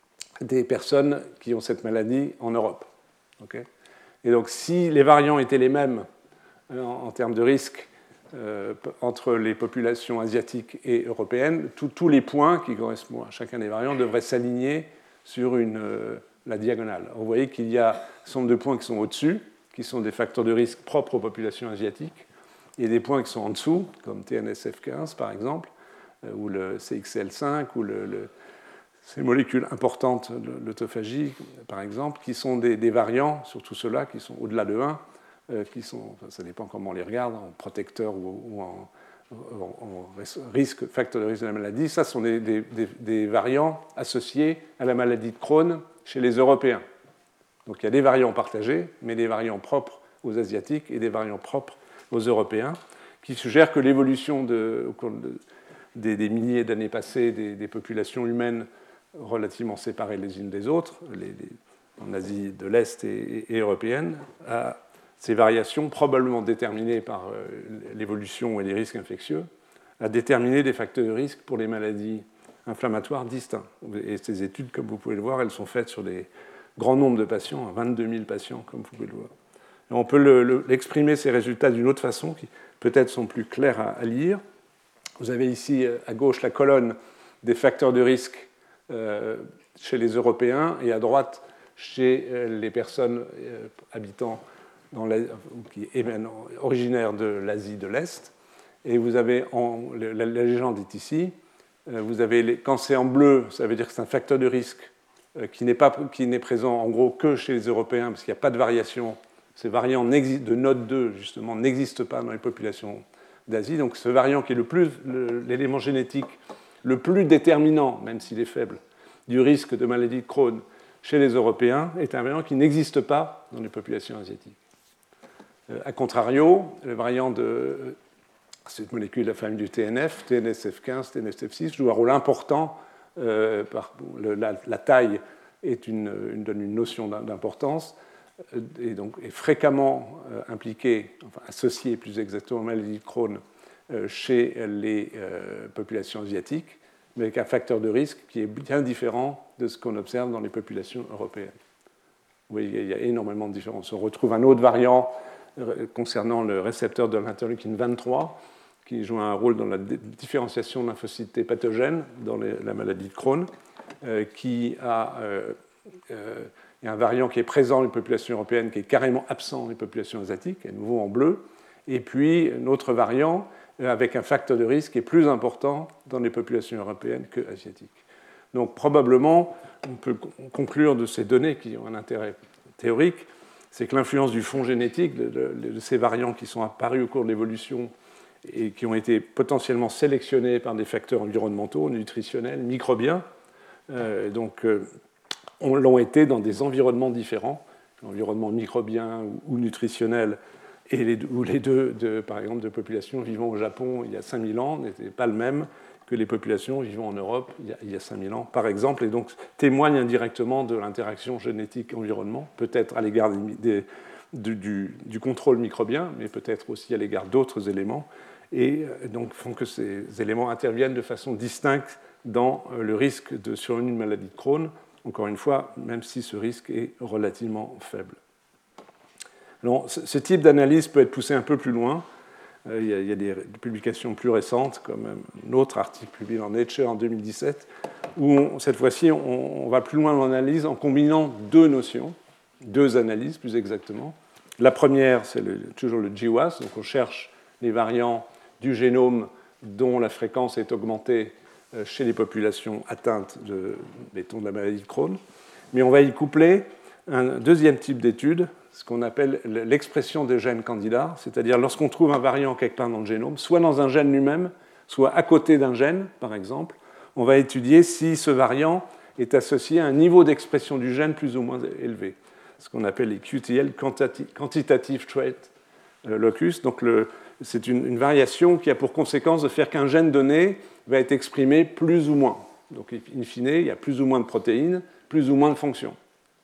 Speaker 1: des personnes qui ont cette maladie en Europe. Okay ? Et donc, si les variants étaient les mêmes en, en termes de risque, Euh, entre les populations asiatiques et européennes, tous les points qui correspondent à chacun des variants devraient s'aligner sur une, euh, la diagonale. Alors, vous voyez qu'il y a un certain nombre de points qui sont au-dessus, qui sont des facteurs de risque propres aux populations asiatiques, et des points qui sont en dessous, comme T N S F quinze par exemple, euh, ou le C X L cinq, ou le, le, ces molécules importantes, l'autophagie par exemple, qui sont des, des variants, surtout ceux-là, qui sont au-delà de un, qui sont, enfin, ça dépend comment on les regarde, en protecteur ou, ou en, en, en risque, facteur de risque de la maladie, ça sont des, des, des variants associés à la maladie de Crohn chez les Européens. Donc il y a des variants partagés, mais des variants propres aux Asiatiques et des variants propres aux Européens, qui suggèrent que l'évolution de, au cours de, des, des milliers d'années passées des, des populations humaines relativement séparées les unes des autres, les, les, en Asie de l'Est et, et, et européenne, a ces variations, probablement déterminées par euh, l'évolution et les risques infectieux, a déterminé des facteurs de risque pour les maladies inflammatoires distincts. Et ces études, comme vous pouvez le voir, elles sont faites sur des grands nombres de patients, vingt-deux mille patients, comme vous pouvez le voir. Et on peut le, le, l'exprimer ces résultats d'une autre façon, qui peut-être sont plus clairs à, à lire. Vous avez ici à gauche la colonne des facteurs de risque euh, chez les Européens et à droite chez euh, les personnes euh, habitant dans la, qui est originaire de l'Asie de l'Est. Et vous avez, en, la, la légende est ici, euh, vous avez les, quand c'est en bleu, ça veut dire que c'est un facteur de risque euh, qui, n'est pas, qui n'est présent en gros que chez les Européens, parce qu'il n'y a pas de variation. Ces variants de N O T deux, justement, n'existent pas dans les populations d'Asie. Donc ce variant qui est le plus, le, l'élément génétique le plus déterminant, même s'il est faible, du risque de maladie de Crohn chez les Européens, est un variant qui n'existe pas dans les populations asiatiques. Euh, a contrario, le variant de cette molécule de la famille du T N F, T N S F quinze, T N S F six, joue un rôle important. Euh, par, le, la, la taille est une, une, donne une notion d'importance, et donc est fréquemment euh, impliqué, enfin associé plus exactement aux maladies de Crohn euh, chez les euh, populations asiatiques, mais avec un facteur de risque qui est bien différent de ce qu'on observe dans les populations européennes. Oui, il y a énormément de différences. On retrouve un autre variant concernant le récepteur de l'interleukine vingt-trois, qui joue un rôle dans la différenciation de lymphocytes T pathogènes dans les, la maladie de Crohn, euh, qui a euh, euh, il y a un variant qui est présent dans les populations européennes, qui est carrément absent dans les populations asiatiques, à nouveau en bleu, et puis un autre variant avec un facteur de risque qui est plus important dans les populations européennes que asiatiques. Donc probablement, on peut conclure de ces données qui ont un intérêt théorique, c'est que l'influence du fond génétique de, de, de ces variants qui sont apparus au cours de l'évolution et qui ont été potentiellement sélectionnés par des facteurs environnementaux, nutritionnels, microbiens, euh, donc euh, on l'ont été dans des environnements différents, environnements microbiens ou, ou nutritionnels, et les, ou les deux, de, par exemple, de populations vivant au Japon il y a cinq mille ans n'étaient pas le même que les populations vivant en Europe il y a, il y a cinq mille ans, par exemple, et donc témoignent indirectement de l'interaction génétique-environnement, peut-être à l'égard des, des, du, du, du contrôle microbien, mais peut-être aussi à l'égard d'autres éléments, et donc font que ces éléments interviennent de façon distincte dans le risque de survenue de maladie de Crohn, encore une fois, même si ce risque est relativement faible. Alors, ce type d'analyse peut être poussé un peu plus loin. Il y a, il y a des publications plus récentes, comme un autre article publié dans Nature en deux mille dix-sept, où on, cette fois-ci, on, on va plus loin dans l'analyse en combinant deux notions, deux analyses plus exactement. La première, c'est le, toujours le G W A S, donc on cherche les variants du génome dont la fréquence est augmentée chez les populations atteintes de, mettons, de la maladie de Crohn. Mais on va y coupler un deuxième type d'étude, ce qu'on appelle l'expression des gènes candidats, c'est-à-dire lorsqu'on trouve un variant quelque part dans le génome, soit dans un gène lui-même, soit à côté d'un gène, par exemple, on va étudier si ce variant est associé à un niveau d'expression du gène plus ou moins élevé, ce qu'on appelle les Q T L, Quantitative Trait Locus. Donc le, c'est une, une variation qui a pour conséquence de faire qu'un gène donné va être exprimé plus ou moins. Donc, in fine, il y a plus ou moins de protéines, plus ou moins de fonctions.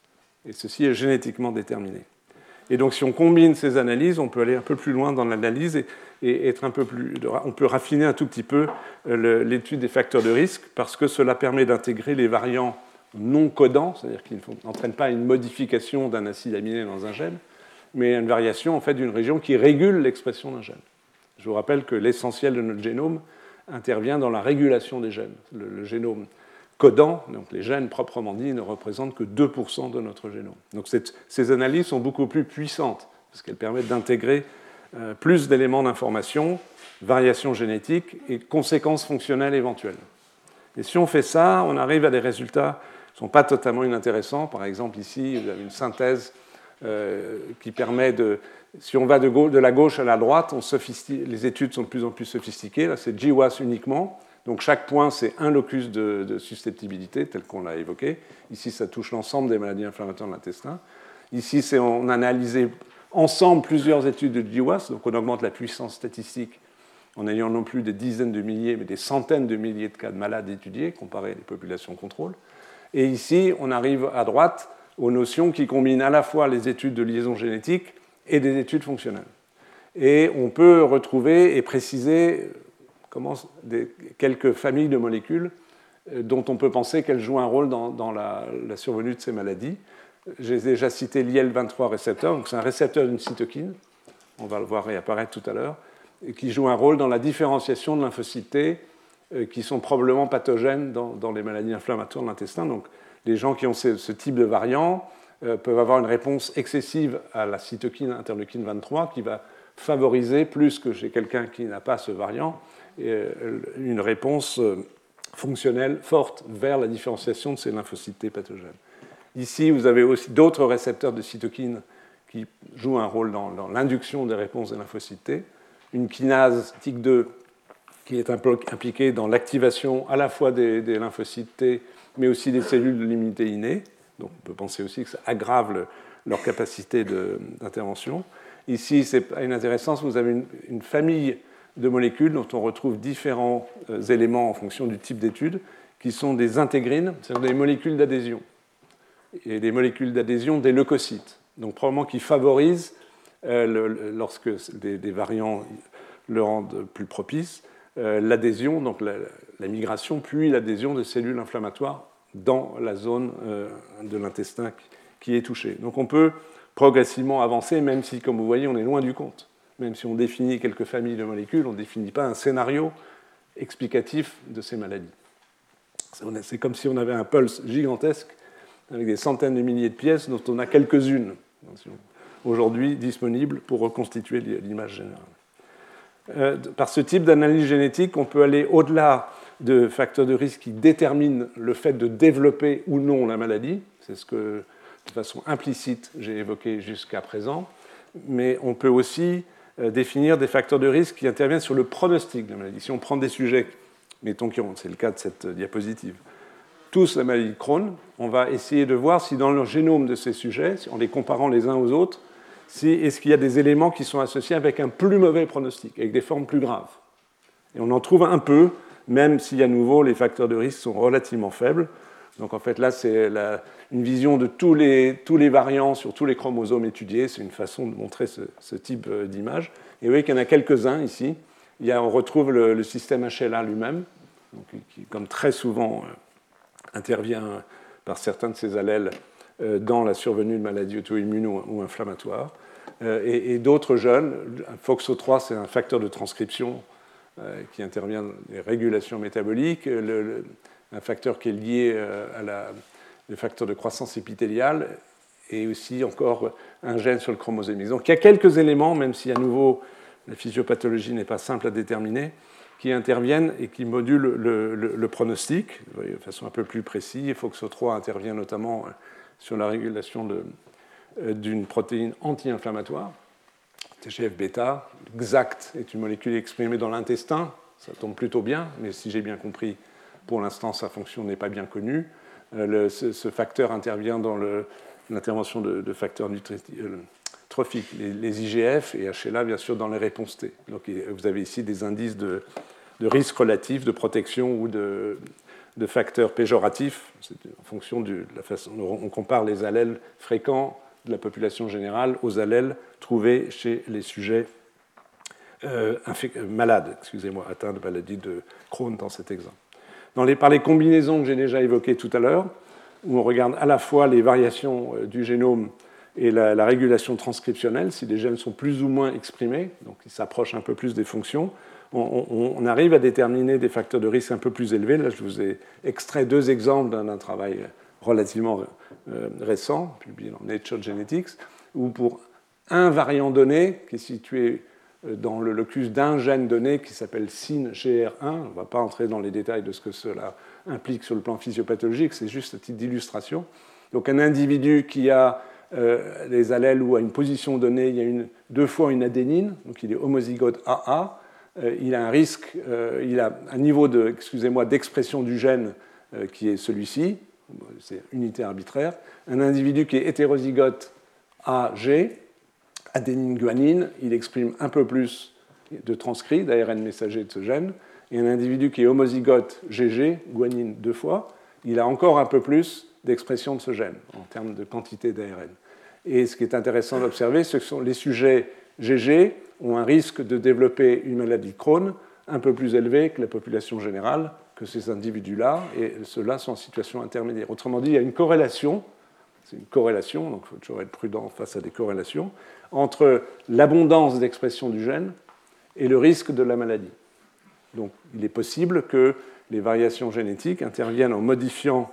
Speaker 1: Et ceci est génétiquement déterminé. Et donc, si on combine ces analyses, on peut aller un peu plus loin dans l'analyse et, et être un peu plus, on peut raffiner un tout petit peu l'étude des facteurs de risque parce que cela permet d'intégrer les variants non codants, c'est-à-dire qu'ils n'entraînent pas une modification d'un acide aminé dans un gène, mais une variation en fait d'une région qui régule l'expression d'un gène. Je vous rappelle que l'essentiel de notre génome intervient dans la régulation des gènes. Le, le génome codant, donc les gènes proprement dits, ne représentent que deux pour cent de notre génome. Donc cette, ces analyses sont beaucoup plus puissantes parce qu'elles permettent d'intégrer euh, plus d'éléments d'information, variations génétiques et conséquences fonctionnelles éventuelles. Et si on fait ça, on arrive à des résultats qui ne sont pas totalement inintéressants. Par exemple, ici, vous avez une synthèse euh, qui permet de... Si on va de, gauche, de la gauche à la droite, on les études sont de plus en plus sophistiquées. Là, c'est G W A S uniquement. Donc chaque point, c'est un locus de, de susceptibilité, tel qu'on l'a évoqué. Ici, ça touche l'ensemble des maladies inflammatoires de l'intestin. Ici, c'est, on a analysé ensemble plusieurs études de G W A S. Donc on augmente la puissance statistique en ayant non plus des dizaines de milliers, mais des centaines de milliers de cas de malades étudiés, comparés à des populations contrôle. Et ici, on arrive à droite aux notions qui combinent à la fois les études de liaison génétique et des études fonctionnelles. Et on peut retrouver et préciser comment, des, quelques familles de molécules dont on peut penser qu'elles jouent un rôle dans, dans la, la survenue de ces maladies. J'ai déjà cité l'I L vingt-trois récepteur, donc c'est un récepteur d'une cytokine, on va le voir réapparaître tout à l'heure, et qui joue un rôle dans la différenciation de lymphocytes T, euh, qui sont probablement pathogènes dans, dans les maladies inflammatoires de l'intestin. Donc les gens qui ont ce, ce type de variant euh, peuvent avoir une réponse excessive à la cytokine interleukine vingt-trois qui va favoriser, plus que chez quelqu'un qui n'a pas ce variant, euh, une réponse euh, fonctionnelle forte vers la différenciation de ces lymphocytes T pathogènes. Ici, vous avez aussi d'autres récepteurs de cytokines qui jouent un rôle dans, dans l'induction des réponses des lymphocytes T. Une kinase T I C deux qui est impliquée dans l'activation à la fois des, des lymphocytes T, mais aussi des cellules de l'immunité innée. Donc on peut penser aussi que ça aggrave le, leur capacité de, d'intervention. Ici, c'est inintéressant, vous avez une, une famille de molécules dont on retrouve différents euh, éléments en fonction du type d'étude, qui sont des intégrines, c'est-à-dire des molécules d'adhésion, et des molécules d'adhésion des leucocytes, donc probablement qui favorisent, euh, le, lorsque des, des variants le rendent plus propice, euh, l'adhésion, donc la, la migration, puis l'adhésion de cellules inflammatoires dans la zone euh, de l'intestin qui est touchée. Donc on peut progressivement avancer, même si, comme vous voyez, on est loin du compte. Même si on définit quelques familles de molécules, on ne définit pas un scénario explicatif de ces maladies. C'est comme si on avait un pulse gigantesque avec des centaines de milliers de pièces dont on a quelques-unes aujourd'hui disponibles pour reconstituer l'image générale. Euh, par ce type d'analyse génétique, on peut aller au-delà de facteurs de risque qui déterminent le fait de développer ou non la maladie. C'est ce que, de façon implicite, j'ai évoqué jusqu'à présent. Mais on peut aussi euh, définir des facteurs de risque qui interviennent sur le pronostic de la maladie. Si on prend des sujets, mettons que c'est le cas de cette diapositive, tous la maladie de Crohn, on va essayer de voir si dans le génome de ces sujets, en les comparant les uns aux autres, si, est-ce qu'il y a des éléments qui sont associés avec un plus mauvais pronostic, avec des formes plus graves. Et on en trouve un peu, même si à nouveau les facteurs de risque sont relativement faibles. Donc en fait là, c'est la, une vision de tous les, tous les variants sur tous les chromosomes étudiés. C'est une façon de montrer ce, ce type d'image. Et vous voyez qu'il y en a quelques-uns ici. Il y a, on retrouve le, le système H L A lui-même, donc, qui, comme très souvent, euh, intervient par certains de ces allèles euh, dans la survenue de maladies auto-immunes ou, ou inflammatoires. Euh, et et d'autres gènes, F O X O trois, c'est un facteur de transcription euh, qui intervient dans les régulations métaboliques, le, le, un facteur qui est lié euh, à la, le facteur de croissance épithéliale, et aussi encore un gène sur le chromosome X. Donc il y a quelques éléments, même si à nouveau la physiopathologie n'est pas simple à déterminer, qui interviennent et qui modulent le, le, le pronostic de façon un peu plus précise. F O X O trois intervient notamment sur la régulation de, d'une protéine anti-inflammatoire, T G F bêta. X A C T est une molécule exprimée dans l'intestin, ça tombe plutôt bien, mais si j'ai bien compris, pour l'instant, sa fonction n'est pas bien connue. Le, ce, ce facteur intervient dans le, l'intervention de, de facteurs nutritifs. Euh, trophiques, les, les I G F et H L A, bien sûr, dans les réponses T. Donc, vous avez ici des indices de, de risque relatif, de protection ou de, de facteurs péjoratifs. C'est en fonction de la façon dont on compare les allèles fréquents de la population générale aux allèles trouvés chez les sujets euh, malades, excusez-moi, atteints de maladie de Crohn dans cet exemple. Dans les, par les combinaisons que j'ai déjà évoquées tout à l'heure, où on regarde à la fois les variations du génome et la, la régulation transcriptionnelle, si les gènes sont plus ou moins exprimés, donc ils s'approchent un peu plus des fonctions, on, on, on arrive à déterminer des facteurs de risque un peu plus élevés. Là, je vous ai extrait deux exemples d'un, d'un travail relativement euh, récent, publié dans Nature Genetics, où pour un variant donné, qui est situé dans le locus d'un gène donné qui s'appelle S I N G R un, on ne va pas entrer dans les détails de ce que cela implique sur le plan physiopathologique, c'est juste à titre d'illustration. Donc un individu qui a euh, les allèles où à une position donnée, il y a une, deux fois une adénine, donc il est homozygote A A, euh, il a un risque, euh, il a un niveau de, excusez-moi, d'expression du gène euh, qui est celui-ci, c'est unité arbitraire. Un individu qui est hétérozygote A G, adénine-guanine, il exprime un peu plus de transcrits d'A R N messager de ce gène. Et un individu qui est homozygote G G, guanine deux fois, il a encore un peu plus d'expression de ce gène en termes de quantité d'A R N. Et ce qui est intéressant d'observer, c'est que les sujets G G ont un risque de développer une maladie de Crohn un peu plus élevé que la population générale, que ces individus-là, et ceux-là sont en situation intermédiaire. Autrement dit, il y a une corrélation, c'est une corrélation, donc il faut toujours être prudent face à des corrélations, entre l'abondance d'expression du gène et le risque de la maladie. Donc il est possible que les variations génétiques interviennent en modifiant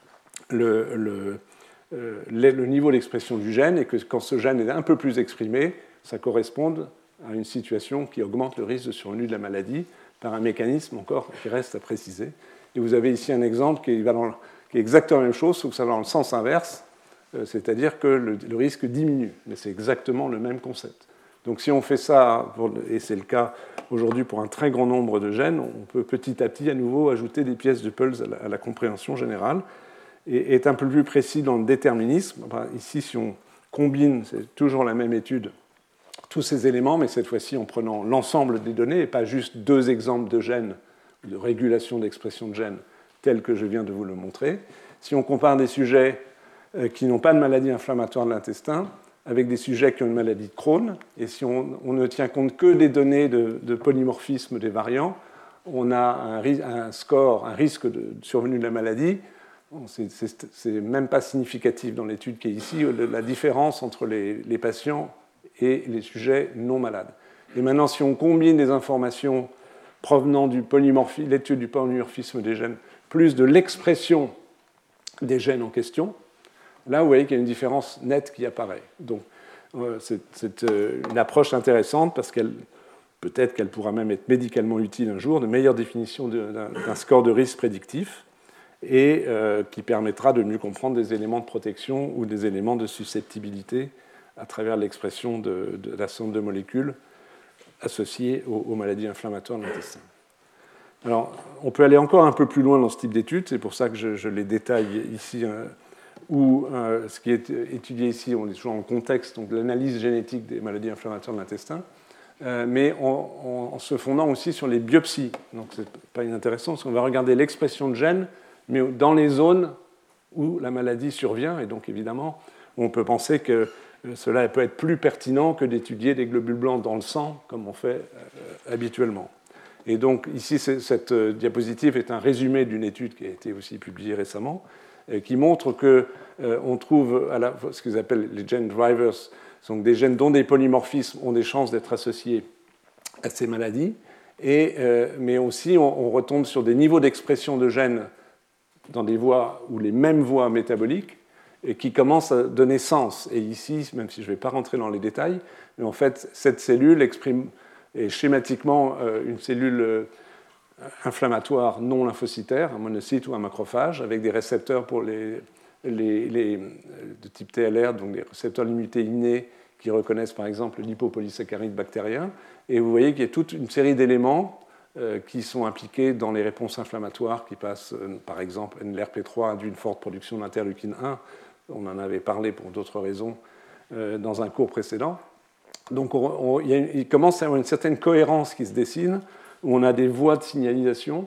Speaker 1: le, le, euh, le niveau d'expression du gène et que quand ce gène est un peu plus exprimé, ça corresponde à une situation qui augmente le risque de survenue de la maladie par un mécanisme encore qui reste à préciser. Et vous avez ici un exemple qui, va dans, qui est exactement la même chose, sauf que ça va dans le sens inverse, euh, c'est-à-dire que le, le risque diminue, mais c'est exactement le même concept. Donc si on fait ça, et c'est le cas aujourd'hui pour un très grand nombre de gènes, on peut petit à petit à nouveau ajouter des pièces de puzzle à la, à la compréhension générale et être un peu plus précis dans le déterminisme. Enfin, ici, si on combine, c'est toujours la même étude, tous ces éléments, mais cette fois-ci en prenant l'ensemble des données et pas juste deux exemples de gènes, de régulation d'expression de gènes tels que je viens de vous le montrer. Si on compare des sujets qui n'ont pas de maladie inflammatoire de l'intestin avec des sujets qui ont une maladie de Crohn. Et si on, on ne tient compte que des données de, de polymorphisme des variants, on a un, un score, un risque de survenue de la maladie. C'est même pas significatif dans l'étude qui est ici, la différence entre les, les patients et les sujets non malades. Et maintenant, si on combine des informations provenant de l'étude du polymorphisme des gènes, plus de l'expression des gènes en question, là, vous voyez qu'il y a une différence nette qui apparaît. Donc, euh, c'est euh, une approche intéressante parce qu'elle, peut-être qu'elle pourra même être médicalement utile un jour, de meilleure définition d'un score de risque prédictif et euh, qui permettra de mieux comprendre des éléments de protection ou des éléments de susceptibilité à travers l'expression de, de la somme de molécules associées aux, aux maladies inflammatoires de l'intestin. Alors, on peut aller encore un peu plus loin dans ce type d'études, c'est pour ça que je, je les détaille ici, euh, où euh, ce qui est étudié ici, on est toujours en contexte, donc l'analyse génétique des maladies inflammatoires de l'intestin, euh, mais en, en, en se fondant aussi sur les biopsies. Donc, c'est pas inintéressant, parce qu'on va regarder l'expression de gènes, mais dans les zones où la maladie survient, et donc évidemment, on peut penser que cela peut être plus pertinent que d'étudier des globules blancs dans le sang, comme on fait euh, habituellement. Et donc, ici, cette diapositive est un résumé d'une étude qui a été aussi publiée récemment, qui montre qu'on euh, trouve à la, ce qu'ils appellent les gene drivers, donc des gènes dont des polymorphismes ont des chances d'être associés à ces maladies, et, euh, mais aussi on, on retombe sur des niveaux d'expression de gènes dans des voies ou les mêmes voies métaboliques, et qui commencent à donner sens. Et ici, même si je ne vais pas rentrer dans les détails, mais en fait, cette cellule exprime et schématiquement une cellule inflammatoire non lymphocytaire, un monocyte ou un macrophage, avec des récepteurs pour les, les, les, de type T L R, donc des récepteurs limités innés qui reconnaissent par exemple l'hypopolysaccharide bactérien. Et vous voyez qu'il y a toute une série d'éléments euh, qui sont impliqués dans les réponses inflammatoires qui passent, euh, par exemple, L R P trois induit une forte production d'interleukine un. On en avait parlé pour d'autres raisons euh, dans un cours précédent. Donc, on, on, il, y a une, il commence à y avoir une certaine cohérence qui se dessine, où on a des voies de signalisation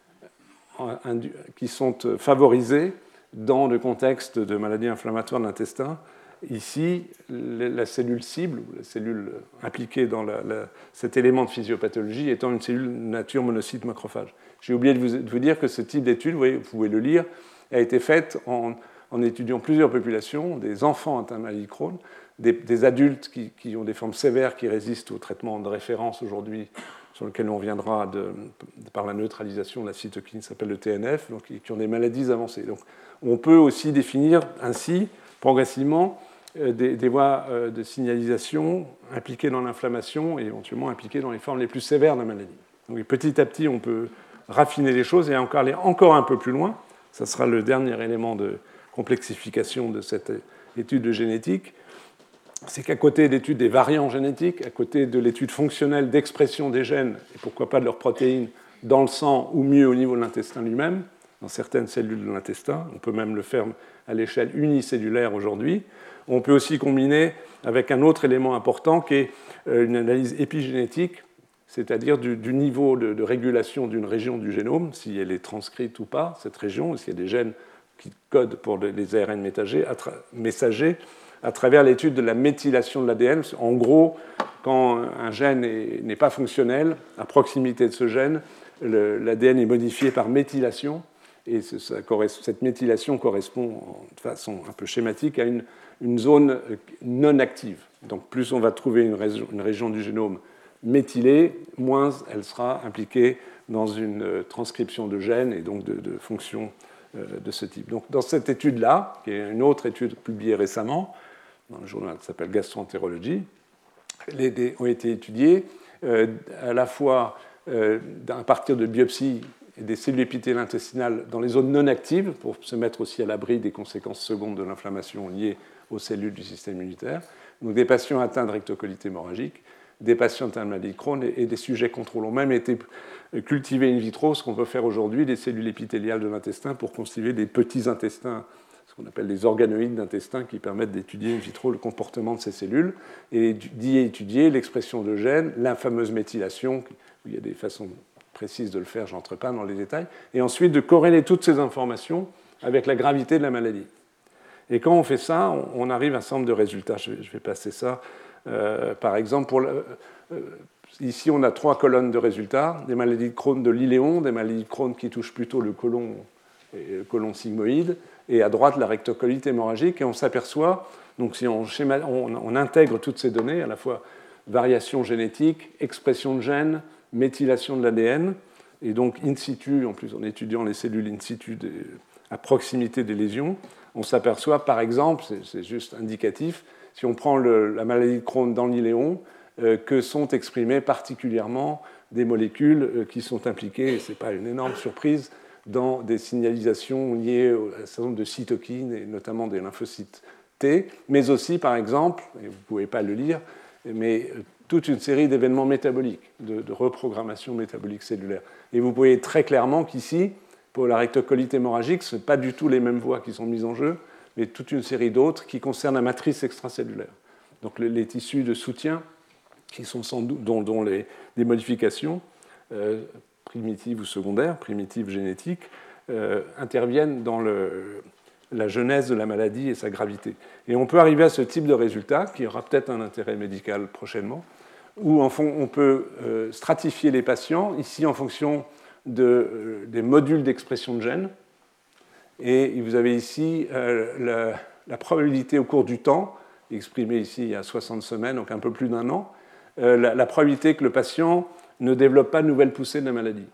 Speaker 1: qui sont favorisées dans le contexte de maladies inflammatoires de l'intestin. Ici, la cellule cible, ou la cellule impliquée dans la, la, cet élément de physiopathologie étant une cellule nature monocyte macrophage. J'ai oublié de vous, de vous dire que ce type d'étude, vous, voyez, vous pouvez le lire, a été faite en, en étudiant plusieurs populations, des enfants atteints de maladie de Crohn, Des, des adultes qui, qui ont des formes sévères qui résistent au traitement de référence aujourd'hui, sur lequel on viendra de, de, par la neutralisation de la cytokine qui s'appelle le T N F, donc qui, qui ont des maladies avancées. Donc, on peut aussi définir ainsi, progressivement, euh, des, des voies euh, de signalisation impliquées dans l'inflammation et éventuellement impliquées dans les formes les plus sévères de la maladie. Donc, petit à petit, on peut raffiner les choses et encore aller encore un peu plus loin. Ça sera le dernier élément de complexification de cette étude de génétique. C'est qu'à côté de l'étude des variants génétiques, à côté de l'étude fonctionnelle d'expression des gènes, et pourquoi pas de leurs protéines dans le sang, ou mieux au niveau de l'intestin lui-même, dans certaines cellules de l'intestin, on peut même le faire à l'échelle unicellulaire aujourd'hui, on peut aussi combiner avec un autre élément important qui est une analyse épigénétique, c'est-à-dire du, du niveau de, de régulation d'une région du génome, si elle est transcrite ou pas, cette région, s'il y a des gènes qui codent pour les A R N messagers, messagers à travers l'étude de la méthylation de l'A D N. En gros, quand un gène n'est pas fonctionnel, à proximité de ce gène, l'A D N est modifié par méthylation, et ça, cette méthylation correspond de façon un peu schématique à une, une zone non active. Donc plus on va trouver une région, une région du génome méthylée, moins elle sera impliquée dans une transcription de gènes et donc de, de fonctions de ce type. Donc dans cette étude-là, qui est une autre étude publiée récemment, dans le journal qui s'appelle Gastroenterology, les, les, ont été étudiés euh, à la fois euh, à partir de biopsies et des cellules épithéliales intestinales dans les zones non actives, pour se mettre aussi à l'abri des conséquences secondes de l'inflammation liée aux cellules du système immunitaire, donc des patients atteints de rectocolite hémorragique, des patients atteints de maladie de Crohn et, et des sujets contrôlés ont même été cultivés in vitro, ce qu'on peut faire aujourd'hui, des cellules épithéliales de l'intestin pour constituer des petits intestins, ce qu'on appelle des organoïdes d'intestin qui permettent d'étudier in vitro le comportement de ces cellules et d'y étudier l'expression de gènes, la fameuse méthylation, où il y a des façons précises de le faire, je n'entre pas dans les détails, et ensuite de corréler toutes ces informations avec la gravité de la maladie. Et quand on fait ça, on, on arrive à un certain nombre de résultats. Je vais, je vais passer ça. Euh, par exemple, pour le, euh, ici, on a trois colonnes de résultats, des maladies de Crohn de l'iléon, des maladies de Crohn qui touchent plutôt le côlon, et le côlon sigmoïde, et à droite, la rectocolite hémorragique. Et on s'aperçoit, donc si on, schéma, on, on intègre toutes ces données, à la fois variation génétique, expression de gènes, méthylation de l'A D N, et donc in situ, en plus en étudiant les cellules in situ des, à proximité des lésions, on s'aperçoit par exemple, c'est juste indicatif, si on prend le, la maladie de Crohn dans l'iléon, euh, que sont exprimées particulièrement des molécules euh, qui sont impliquées, et ce n'est pas une énorme surprise, dans des signalisations liées à un certain nombre de cytokines, et notamment des lymphocytes T, mais aussi par exemple, et vous ne pouvez pas le lire, mais toute une série d'événements métaboliques, de, de reprogrammation métabolique cellulaire. Et vous voyez très clairement qu'ici, pour la rectocolite hémorragique, ce ne sont pas du tout les mêmes voies qui sont mises en jeu, mais toute une série d'autres qui concernent la matrice extracellulaire. Donc les, les tissus de soutien, qui sont sans doute, dont, dont les, des modifications euh, primitives ou secondaires, primitives génétiques, euh, interviennent dans le, la genèse de la maladie et sa gravité. Et on peut arriver à ce type de résultat, qui aura peut-être un intérêt médical prochainement, où en fond, on peut euh, stratifier les patients, ici en fonction de, euh, des modules d'expression de gènes. Et vous avez ici euh, la, la probabilité au cours du temps, exprimée ici il y a soixante semaines, donc un peu plus d'un an, euh, la, la probabilité que le patient ne développe pas de nouvelles poussées de la maladie.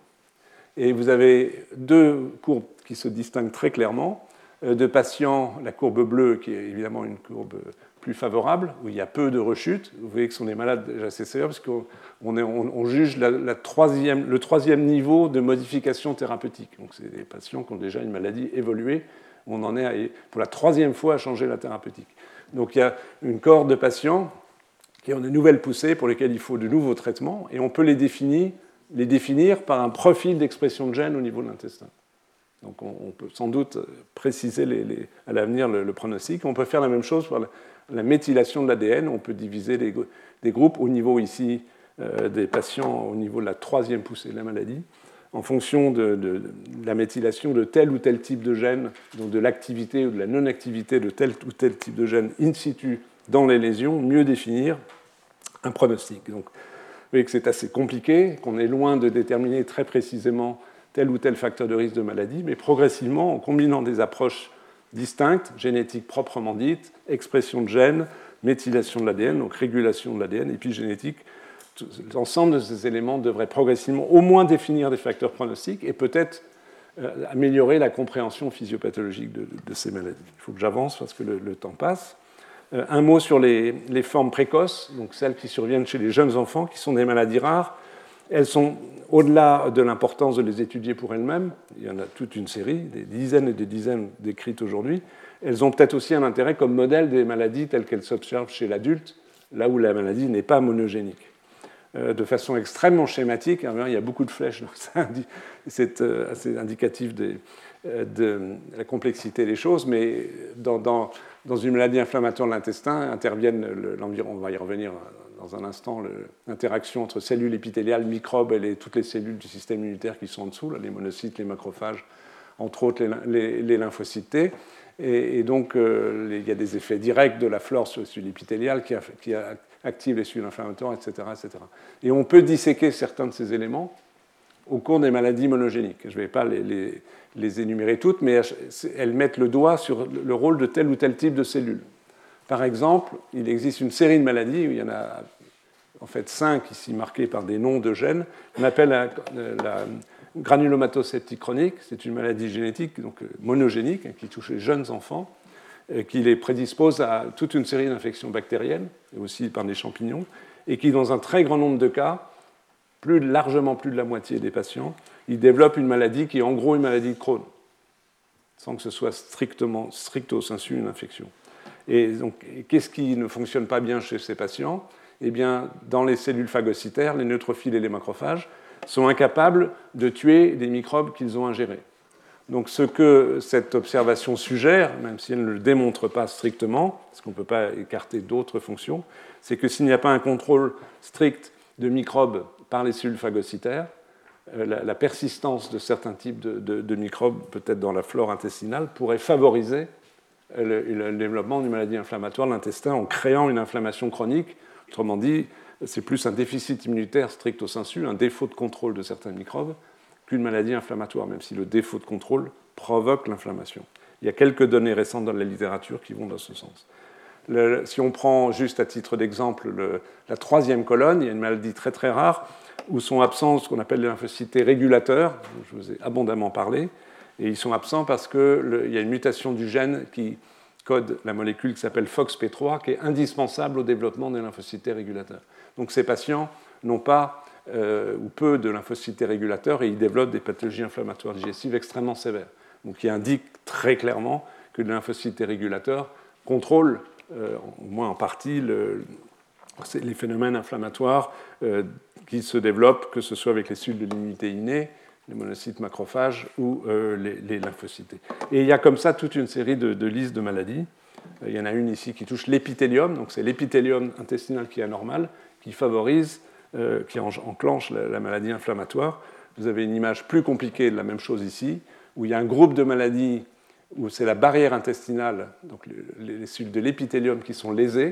Speaker 1: Et vous avez deux courbes qui se distinguent très clairement, euh, de patients, la courbe bleue qui est évidemment une courbe plus favorable, où il y a peu de rechutes. Vous voyez que ce sont des malades déjà assez sévères, parce qu'on on, on juge la, la troisième, le troisième niveau de modification thérapeutique. Donc c'est des patients qui ont déjà une maladie évoluée. On en est à, pour la troisième fois à changer la thérapeutique. Donc il y a une cohorte de patients qui ont de nouvelles poussées pour lesquelles il faut de nouveaux traitements, et on peut les définir, les définir par un profil d'expression de gènes au niveau de l'intestin. Donc on, on peut sans doute préciser les, les, à l'avenir le, le pronostic. On peut faire la même chose pour la, la méthylation de l'A D N. On peut diviser les, des groupes au niveau ici euh, des patients, au niveau de la troisième poussée de la maladie, en fonction de, de, de la méthylation de tel ou tel type de gène, donc de l'activité ou de la non-activité de tel ou tel type de gène in situ dans les lésions, mieux définir un pronostic. Donc, vous voyez que c'est assez compliqué, qu'on est loin de déterminer très précisément tel ou tel facteur de risque de maladie, mais progressivement, en combinant des approches distinctes, génétique proprement dite, expression de gènes, méthylation de l'A D N, donc régulation de l'A D N, épigénétique, l'ensemble de ces éléments devrait progressivement au moins définir des facteurs pronostiques et peut-être euh, améliorer la compréhension physiopathologique de, de, de ces maladies. Il faut que j'avance parce que le, le temps passe. Euh, un mot sur les, les formes précoces, donc celles qui surviennent chez les jeunes enfants, qui sont des maladies rares. Elles sont, au-delà de l'importance de les étudier pour elles-mêmes, il y en a toute une série, des dizaines et des dizaines décrites aujourd'hui, elles ont peut-être aussi un intérêt comme modèle des maladies telles qu'elles s'observent chez l'adulte, là où la maladie n'est pas monogénique. Euh, de façon extrêmement schématique, il y a beaucoup de flèches, donc c'est assez indicatif de, de la complexité des choses, mais dans, dans, dans une maladie inflammatoire de l'intestin interviennent l'environ, on va y revenir dans un instant, l'interaction entre cellules épithéliales, microbes et les, toutes les cellules du système immunitaire qui sont en dessous, là, les monocytes, les macrophages, entre autres les, les, les lymphocytes T. Et, et donc, euh, les, il y a des effets directs de la flore sur les cellules épithéliales qui, a, qui a, activent les cellules inflammatoires, et cetera, et cetera. Et on peut disséquer certains de ces éléments au cours des maladies monogéniques. Je ne vais pas les, les, les énumérer toutes, mais elles mettent le doigt sur le rôle de tel ou tel type de cellules. Par exemple, il existe une série de maladies, où il y en a en fait cinq ici marquées par des noms de gènes, qu'on appelle la, la granulomatose-septique chronique. C'est une maladie génétique, donc monogénique, qui touche les jeunes enfants, qui les prédispose à toute une série d'infections bactériennes, et aussi par des champignons, et qui, dans un très grand nombre de cas, plus, largement plus de la moitié des patients, ils développent une maladie qui est en gros une maladie de Crohn, sans que ce soit strictement, stricto sensu une infection. Et donc, qu'est-ce qui ne fonctionne pas bien chez ces patients ? Eh bien, dans les cellules phagocytaires, les neutrophiles et les macrophages sont incapables de tuer des microbes qu'ils ont ingérés. Donc ce que cette observation suggère, même si elle ne le démontre pas strictement, parce qu'on ne peut pas écarter d'autres fonctions, c'est que s'il n'y a pas un contrôle strict de microbes par les cellules phagocytaires, la, la persistance de certains types de, de, de microbes, peut-être dans la flore intestinale, pourrait favoriser le, le développement d'une maladie inflammatoire de l'intestin en créant une inflammation chronique. Autrement dit, c'est plus un déficit immunitaire stricto sensu, un défaut de contrôle de certains microbes, qu'une maladie inflammatoire, même si le défaut de contrôle provoque l'inflammation. Il y a quelques données récentes dans la littérature qui vont dans ce sens. Le, si on prend juste à titre d'exemple le, la troisième colonne, il y a une maladie très très rare où sont absents ce qu'on appelle les lymphocytes régulateurs, dont je vous ai abondamment parlé, et ils sont absents parce qu'il y a une mutation du gène qui code la molécule qui s'appelle F O X P trois, qui est indispensable au développement des lymphocytes régulateurs. Donc ces patients n'ont pas euh, ou peu de lymphocytes régulateurs et ils développent des pathologies inflammatoires digestives extrêmement sévères. Donc qui indiquent très clairement que les lymphocytes régulateurs contrôlent, euh, au moins en partie, le, les phénomènes inflammatoires euh, qui se développent, que ce soit avec les cellules de l'immunité innée, les monocytes macrophages ou euh, les, les lymphocytes. Et il y a comme ça toute une série de, de listes de maladies. Il y en a une ici qui touche l'épithélium, donc c'est l'épithélium intestinal qui est anormal, qui favorise, euh, qui enclenche la, la maladie inflammatoire. Vous avez une image plus compliquée de la même chose ici, où il y a un groupe de maladies où c'est la barrière intestinale, donc les, les cellules de l'épithélium qui sont lésées.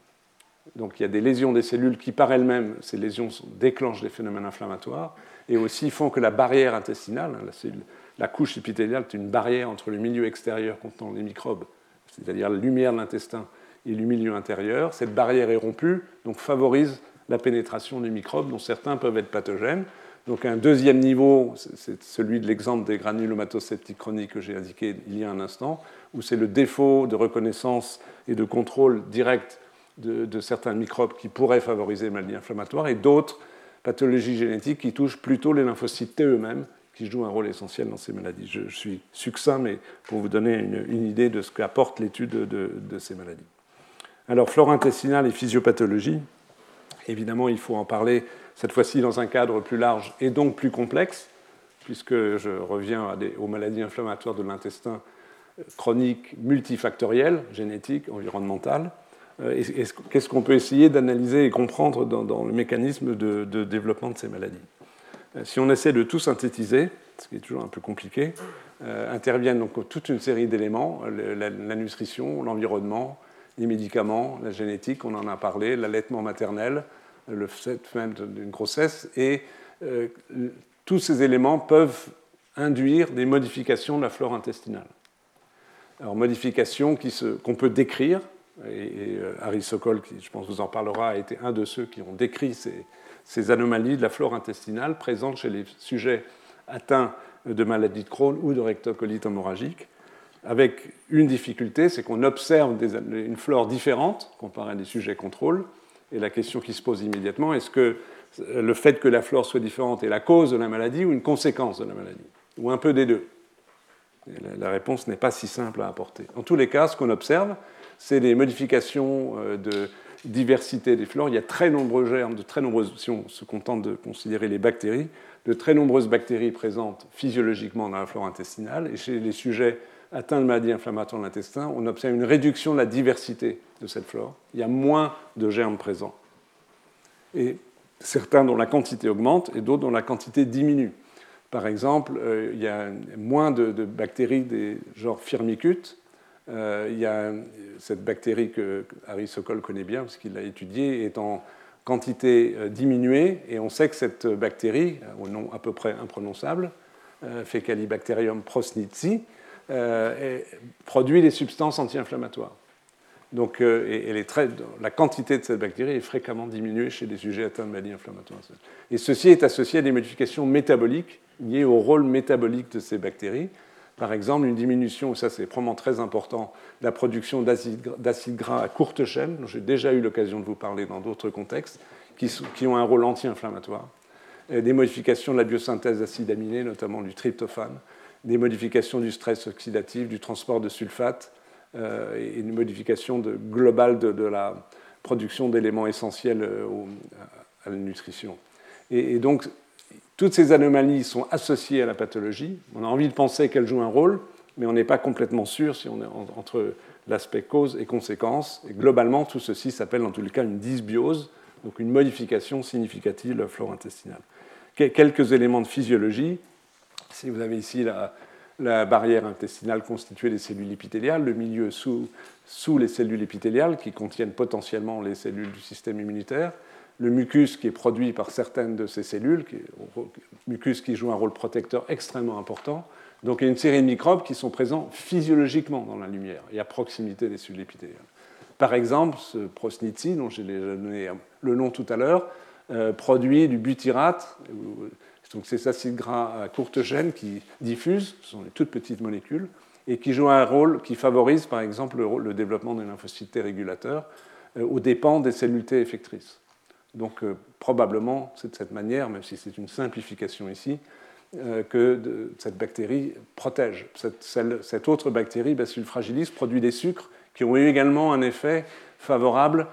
Speaker 1: Donc il y a des lésions des cellules qui, par elles-mêmes, ces lésions déclenchent des phénomènes inflammatoires et aussi font que la barrière intestinale, la, cellule, la couche épithéliale, est une barrière entre le milieu extérieur contenant les microbes, c'est-à-dire la lumière de l'intestin, et le milieu intérieur. Cette barrière est rompue, donc favorise la pénétration des microbes, dont certains peuvent être pathogènes. Donc un deuxième niveau, c'est celui de l'exemple des granulomatocytes chroniques que j'ai indiqué il y a un instant, où c'est le défaut de reconnaissance et de contrôle direct de, de certains microbes qui pourraient favoriser les maladies inflammatoires, et d'autres pathologies génétiques qui touchent plutôt les lymphocytes T eux-mêmes, qui jouent un rôle essentiel dans ces maladies. Je, je suis succinct, mais pour vous donner une, une idée de ce qu'apporte l'étude de, de, de ces maladies. Alors, flore intestinale et physiopathologie, évidemment, il faut en parler cette fois-ci dans un cadre plus large et donc plus complexe, puisque je reviens à des, aux maladies inflammatoires de l'intestin chroniques, multifactorielles, génétiques, environnementales. Et, et qu'est-ce qu'on peut essayer d'analyser et comprendre dans, dans le mécanisme de, de développement de ces maladies? Si on essaie de tout synthétiser, ce qui est toujours un peu compliqué, euh, interviennent donc toute une série d'éléments, la, la nutrition, l'environnement, les médicaments, la génétique, on en a parlé, l'allaitement maternel, le fait même d'une grossesse, et euh, tous ces éléments peuvent induire des modifications de la flore intestinale. Alors, modifications qui se, qu'on peut décrire, et, et euh, Harry Sokol, qui je pense vous en parlera, a été un de ceux qui ont décrit ces, ces anomalies de la flore intestinale présentes chez les sujets atteints de maladie de Crohn ou de rectocolite hémorragique, avec une difficulté, c'est qu'on observe des, une flore différente comparée à des sujets contrôle. Et la question qui se pose immédiatement, est-ce que le fait que la flore soit différente est la cause de la maladie ou une conséquence de la maladie? Ou un peu des deux? Et la, la réponse n'est pas si simple à apporter. En tous les cas, ce qu'on observe, c'est des modifications de diversité des flores. Il y a très nombreux germes, de très nombreuses, si on se contente de considérer les bactéries, de très nombreuses bactéries présentes physiologiquement dans la flore intestinale. Et chez les sujets atteints de maladies inflammatoires de l'intestin, on observe une réduction de la diversité de cette flore. Il y a moins de germes présents. Et certains dont la quantité augmente et d'autres dont la quantité diminue. Par exemple, euh, il y a moins de, de bactéries des genres Firmicutes. Euh, il y a cette bactérie que Harry Sokol connaît bien, parce qu'il l'a étudiée, est en quantité euh, diminuée, et on sait que cette bactérie, au nom à peu près imprononçable, euh, Fecalibacterium prosnitzi, euh, et produit des substances anti-inflammatoires. Donc, euh, et, et les traits, la quantité de cette bactérie est fréquemment diminuée chez des sujets atteints de maladies inflammatoires. Et ceci est associé à des modifications métaboliques liées au rôle métabolique de ces bactéries. Par exemple, une diminution, ça c'est probablement très important, de la production d'acides gras à courte échelle, dont j'ai déjà eu l'occasion de vous parler dans d'autres contextes, qui, qui ont un rôle anti-inflammatoire. Des modifications de la biosynthèse d'acides aminés, notamment du tryptophane, des modifications du stress oxydatif, du transport de sulfate, euh, et une modification de, globale de, de la production d'éléments essentiels euh, au, à la nutrition. Et, et donc, toutes ces anomalies sont associées à la pathologie. On a envie de penser qu'elles jouent un rôle, mais on n'est pas complètement sûr si on est en, entre l'aspect cause et conséquence. Et globalement, tout ceci s'appelle en tous les cas une dysbiose, donc une modification significative de la flore intestinale. Quelques éléments de physiologie. Si vous avez ici la, la barrière intestinale constituée des cellules épithéliales, le milieu sous, sous les cellules épithéliales qui contiennent potentiellement les cellules du système immunitaire, le mucus qui est produit par certaines de ces cellules, qui est, mucus qui joue un rôle protecteur extrêmement important. Donc il y a une série de microbes qui sont présents physiologiquement dans la lumière et à proximité des cellules épithéliales. Par exemple, ce prosnitzi, dont j'ai déjà donné le nom tout à l'heure, euh, produit du butyrate. Donc ces acides gras à courte chaîne qui diffusent, ce sont des toutes petites molécules, et qui jouent un rôle qui favorise par exemple le, rôle, le développement des lymphocytes T régulateurs euh, aux dépens des cellules T effectrices. Donc euh, probablement c'est de cette manière, même si c'est une simplification ici, euh, que de, cette bactérie protège. Cette, celle, cette autre bactérie, Bacillus fragilis, produit des sucres qui ont eu également un effet favorable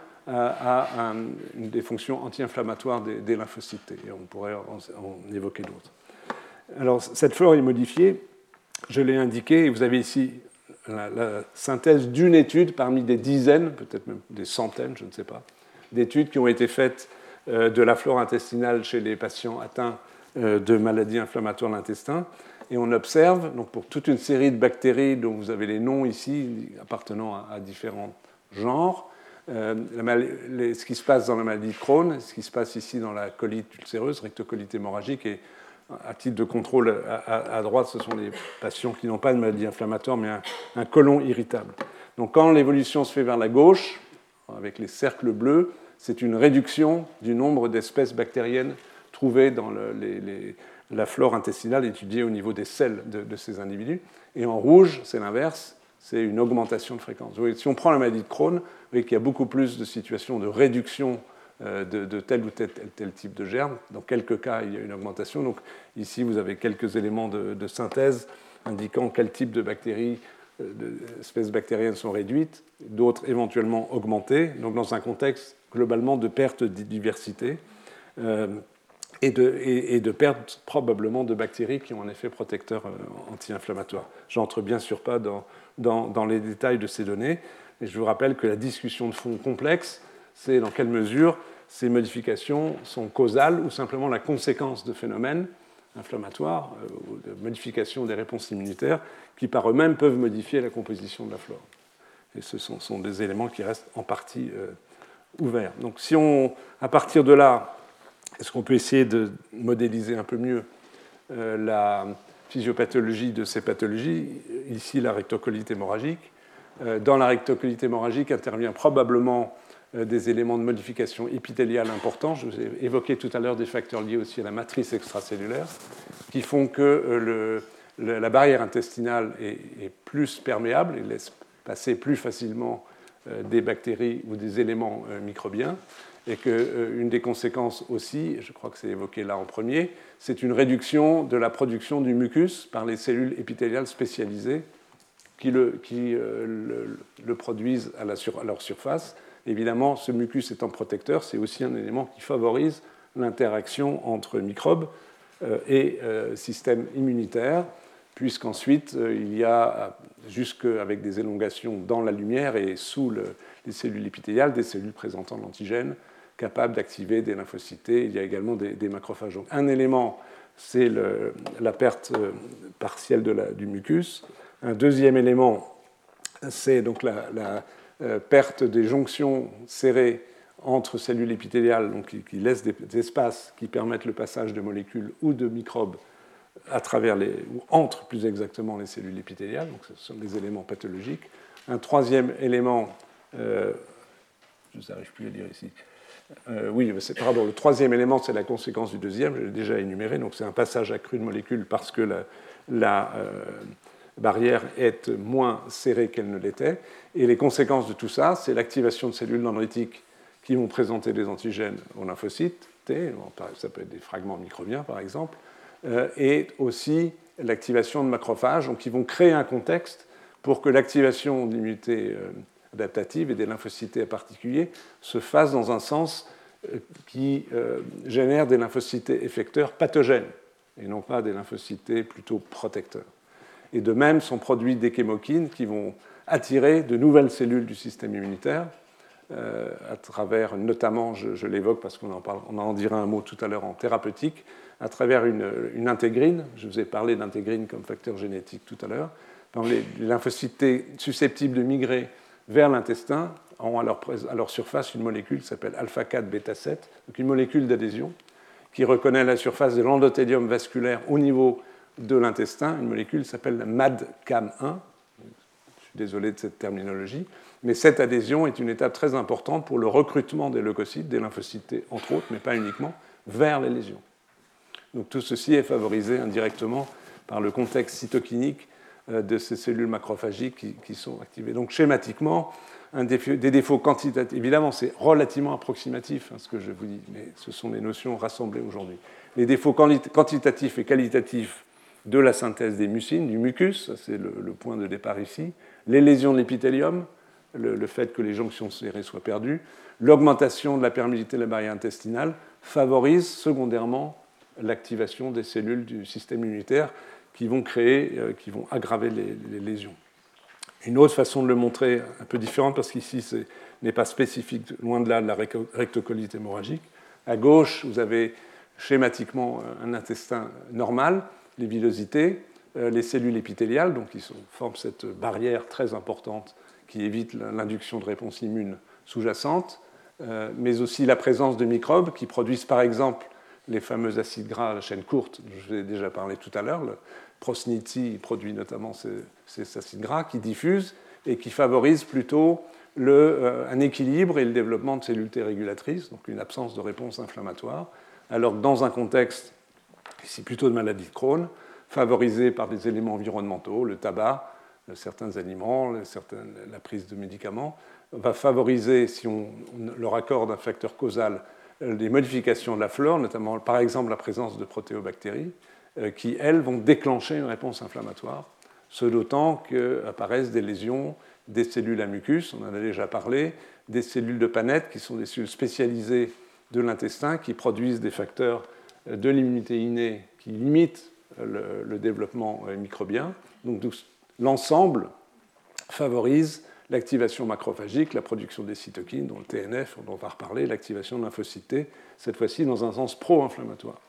Speaker 1: à une des fonctions anti-inflammatoires des, des lymphocytes T. Et on pourrait en, en évoquer d'autres. Alors, cette flore est modifiée, je l'ai indiqué, et vous avez ici la, la synthèse d'une étude parmi des dizaines, peut-être même des centaines, je ne sais pas, d'études qui ont été faites euh, de la flore intestinale chez les patients atteints euh, de maladies inflammatoires de l'intestin. Et on observe, donc pour toute une série de bactéries dont vous avez les noms ici, appartenant à, à différents genres, Euh, les, ce qui se passe dans la maladie de Crohn, ce qui se passe ici dans la colite ulcéreuse, rectocolite hémorragique, et à titre de contrôle, à, à, à droite, ce sont les patients qui n'ont pas de maladie inflammatoire, mais un, un côlon irritable. Donc quand l'évolution se fait vers la gauche, avec les cercles bleus, c'est une réduction du nombre d'espèces bactériennes trouvées dans le, les, les, la flore intestinale étudiée au niveau des selles de, de ces individus. Et en rouge, c'est l'inverse, c'est une augmentation de fréquence. Vous voyez, si on prend la maladie de Crohn, vous voyez qu'il y a beaucoup plus de situations de réduction de, de tel ou tel, tel, tel type de germe. Dans quelques cas, il y a une augmentation. Donc ici, vous avez quelques éléments de, de synthèse indiquant quel type de bactéries, d'espèces bactériennes sont réduites, d'autres éventuellement augmentées. Donc dans un contexte globalement de perte de diversité euh, et, de, et, et de perte probablement de bactéries qui ont un effet protecteur euh, anti-inflammatoire. J'entre bien sûr pas dans, dans, dans les détails de ces données. Et je vous rappelle que la discussion de fond complexe, c'est dans quelle mesure ces modifications sont causales ou simplement la conséquence de phénomènes inflammatoires euh, ou de modification des réponses immunitaires qui par eux-mêmes peuvent modifier la composition de la flore. Et ce sont, sont des éléments qui restent en partie euh, ouverts. Donc si on, à partir de là, est-ce qu'on peut essayer de modéliser un peu mieux euh, la physiopathologie de ces pathologies? Ici, la rectocolite hémorragique. Dans la rectocolite hémorragique intervient probablement des éléments de modification épithéliale importants. Je vous ai évoqué tout à l'heure des facteurs liés aussi à la matrice extracellulaire qui font que le, la barrière intestinale est, est plus perméable et laisse passer plus facilement des bactéries ou des éléments microbiens. Et qu'une des conséquences aussi, je crois que c'est évoqué là en premier, c'est une réduction de la production du mucus par les cellules épithéliales spécialisées qui le, qui, euh, le, le produisent à, la sur, à leur surface. Évidemment, ce mucus étant protecteur, c'est aussi un élément qui favorise l'interaction entre microbes euh, et euh, système immunitaire, puisqu'ensuite, euh, il y a, jusqu'avec des élongations dans la lumière et sous le, les cellules épithéliales, des cellules présentant l'antigène, capables d'activer des lymphocytes T. Il y a également des, des macrophages. Donc, un élément, c'est le, la perte euh, partielle de la, du mucus. Un deuxième élément, c'est donc la, la euh, perte des jonctions serrées entre cellules épithéliales, donc qui, qui laissent des, des espaces qui permettent le passage de molécules ou de microbes à travers les, ou entre plus exactement les cellules épithéliales. Donc ce sont des éléments pathologiques. Un troisième élément, euh, je n'arrive plus à dire ici. Euh, oui, c'est, pardon, le troisième élément, c'est la conséquence du deuxième, je l'ai déjà énuméré, donc c'est un passage accru de molécules parce que la, la euh, barrière est moins serrée qu'elle ne l'était. Et les conséquences de tout ça, c'est l'activation de cellules dendritiques qui vont présenter des antigènes aux lymphocytes T, ça peut être des fragments microbiens par exemple, euh, et aussi l'activation de macrophages, donc qui vont créer un contexte pour que l'activation de l'immunité euh, adaptative et des lymphocytes T en particulier se fasse dans un sens euh, qui euh, génère des lymphocytes T effecteurs pathogènes et non pas des lymphocytes T plutôt protecteurs. Et de même sont produits des chémokines qui vont attirer de nouvelles cellules du système immunitaire, euh, à travers, notamment, je, je l'évoque parce qu'on en, parle, on en dira un mot tout à l'heure en thérapeutique, à travers une, une intégrine. Je vous ai parlé d'intégrine comme facteur génétique tout à l'heure. Les, les lymphocytes T susceptibles de migrer vers l'intestin ont à leur, à leur surface une molécule qui s'appelle alpha quatre bêta sept, donc une molécule d'adhésion qui reconnaît la surface de l'endothélium vasculaire au niveau de l'intestin, une molécule qui s'appelle la M A D C A M un. Je suis désolé de cette terminologie, mais cette adhésion est une étape très importante pour le recrutement des leucocytes, des lymphocytes T, entre autres, mais pas uniquement, vers les lésions. Donc tout ceci est favorisé indirectement par le contexte cytokinique de ces cellules macrophagiques qui, qui sont activées. Donc schématiquement, un défaut, des défauts quantitatifs, évidemment c'est relativement approximatif hein, ce que je vous dis, mais ce sont les notions rassemblées aujourd'hui. Les défauts quantitatifs et qualitatifs de la synthèse des mucines, du mucus, ça c'est le, le point de départ ici, les lésions de l'épithélium, le, le fait que les jonctions serrées soient perdues, l'augmentation de la perméabilité de la barrière intestinale favorise secondairement l'activation des cellules du système immunitaire qui vont créer, euh, qui vont aggraver les, les lésions. Une autre façon de le montrer, un peu différente, parce qu'ici ce n'est pas spécifique, loin de là, de la rectocolite hémorragique. À gauche, vous avez schématiquement un intestin normal, les villosités, euh, les cellules épithéliales, donc qui sont, forment cette barrière très importante qui évite l'induction de réponse immune sous-jacente, euh, mais aussi la présence de microbes qui produisent par exemple les fameux acides gras à la chaîne courte, dont je vous ai déjà parlé tout à l'heure. Le Prosnitzi produit notamment ces, ces acides gras qui diffusent et qui favorisent plutôt le, euh, un équilibre et le développement de cellules T régulatrices, donc une absence de réponse inflammatoire, alors que dans un contexte, ici plutôt de maladie de Crohn, favorisé par des éléments environnementaux, le tabac, certains aliments, certaines, la prise de médicaments, va favoriser, si on, on leur accorde un facteur causal, des modifications de la flore, notamment par exemple la présence de protéobactéries, euh, qui, elles, vont déclencher une réponse inflammatoire, ce d'autant qu'apparaissent des lésions des cellules à mucus, on en a déjà parlé, des cellules de Paneth, qui sont des cellules spécialisées de l'intestin, qui produisent des facteurs de l'immunité innée qui limitent le, le développement microbien. Donc l'ensemble favorise l'activation macrophagique, la production des cytokines, dont le T N F, dont on va reparler, l'activation de lymphocytes T, cette fois-ci dans un sens pro-inflammatoire.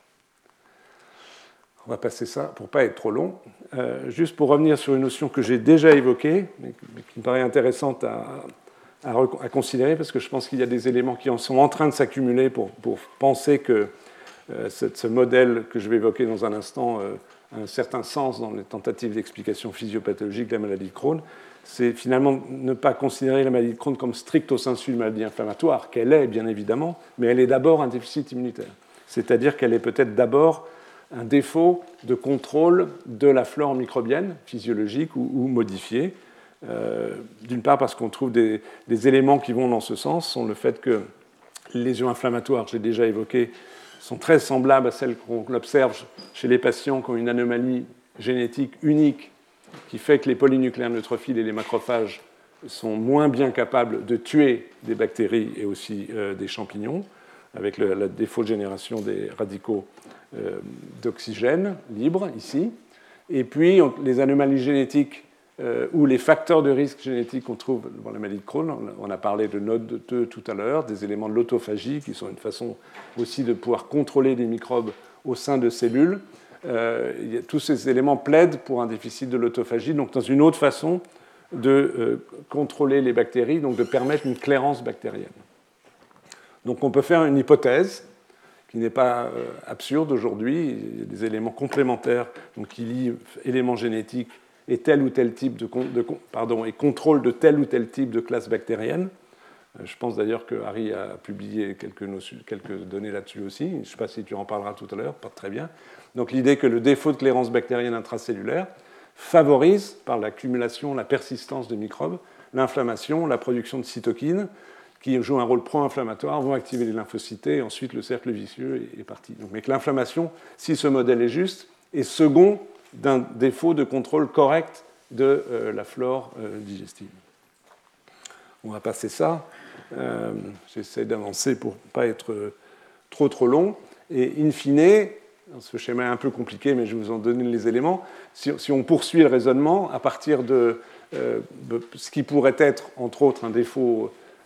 Speaker 1: On va passer ça pour ne pas être trop long. Euh, juste pour revenir sur une notion que j'ai déjà évoquée, mais qui me paraît intéressante à, à, à considérer, parce que je pense qu'il y a des éléments qui en sont en train de s'accumuler pour, pour penser que euh, ce, ce modèle que je vais évoquer dans un instant euh, a un certain sens dans les tentatives d'explication physiopathologique de la maladie de Crohn. C'est finalement ne pas considérer la maladie de Crohn comme stricto sensu une maladie inflammatoire, qu'elle est bien évidemment, mais elle est d'abord un déficit immunitaire. C'est-à-dire qu'elle est peut-être d'abord un défaut de contrôle de la flore microbienne, physiologique ou, ou modifiée. Euh, d'une part parce qu'on trouve des, des éléments qui vont dans ce sens, sont le fait que les lésions inflammatoires, j'ai déjà évoqué, sont très semblables à celles qu'on observe chez les patients qui ont une anomalie génétique unique qui fait que les polynucléaires neutrophiles et les macrophages sont moins bien capables de tuer des bactéries et aussi euh, des champignons, avec le, le défaut de génération des radicaux euh, d'oxygène libres, ici. Et puis, on, les anomalies génétiques euh, ou les facteurs de risque génétiques qu'on trouve dans la maladie de Crohn, on a parlé de N O D deux tout à l'heure, des éléments de l'autophagie, qui sont une façon aussi de pouvoir contrôler des microbes au sein de cellules. Euh, tous ces éléments plaident pour un déficit de l'autophagie, donc dans une autre façon de euh, contrôler les bactéries, donc de permettre une clairance bactérienne. Donc on peut faire une hypothèse qui n'est pas euh, absurde aujourd'hui. Il y a des éléments complémentaires donc, qui lient éléments génétiques et tel ou tel type de, de pardon, et contrôle de tel ou tel type de classe bactérienne. Euh, je pense d'ailleurs que Harry a publié quelques, notions, quelques données là-dessus aussi. Je ne sais pas si tu en parleras tout à l'heure, pas très bien. Donc l'idée que le défaut de clairance bactérienne intracellulaire favorise, par l'accumulation, la persistance de microbes, l'inflammation, la production de cytokines, qui jouent un rôle pro-inflammatoire, vont activer les lymphocytes et ensuite le cercle vicieux est parti. Donc, mais que l'inflammation, si ce modèle est juste, est second d'un défaut de contrôle correct de euh, la flore euh, digestive. On va passer ça. Euh, j'essaie d'avancer pour ne pas être trop trop long. Et in fine, ce schéma est un peu compliqué, mais je vais vous en donner les éléments. Si, si on poursuit le raisonnement, à partir de euh, ce qui pourrait être, entre autres, un défaut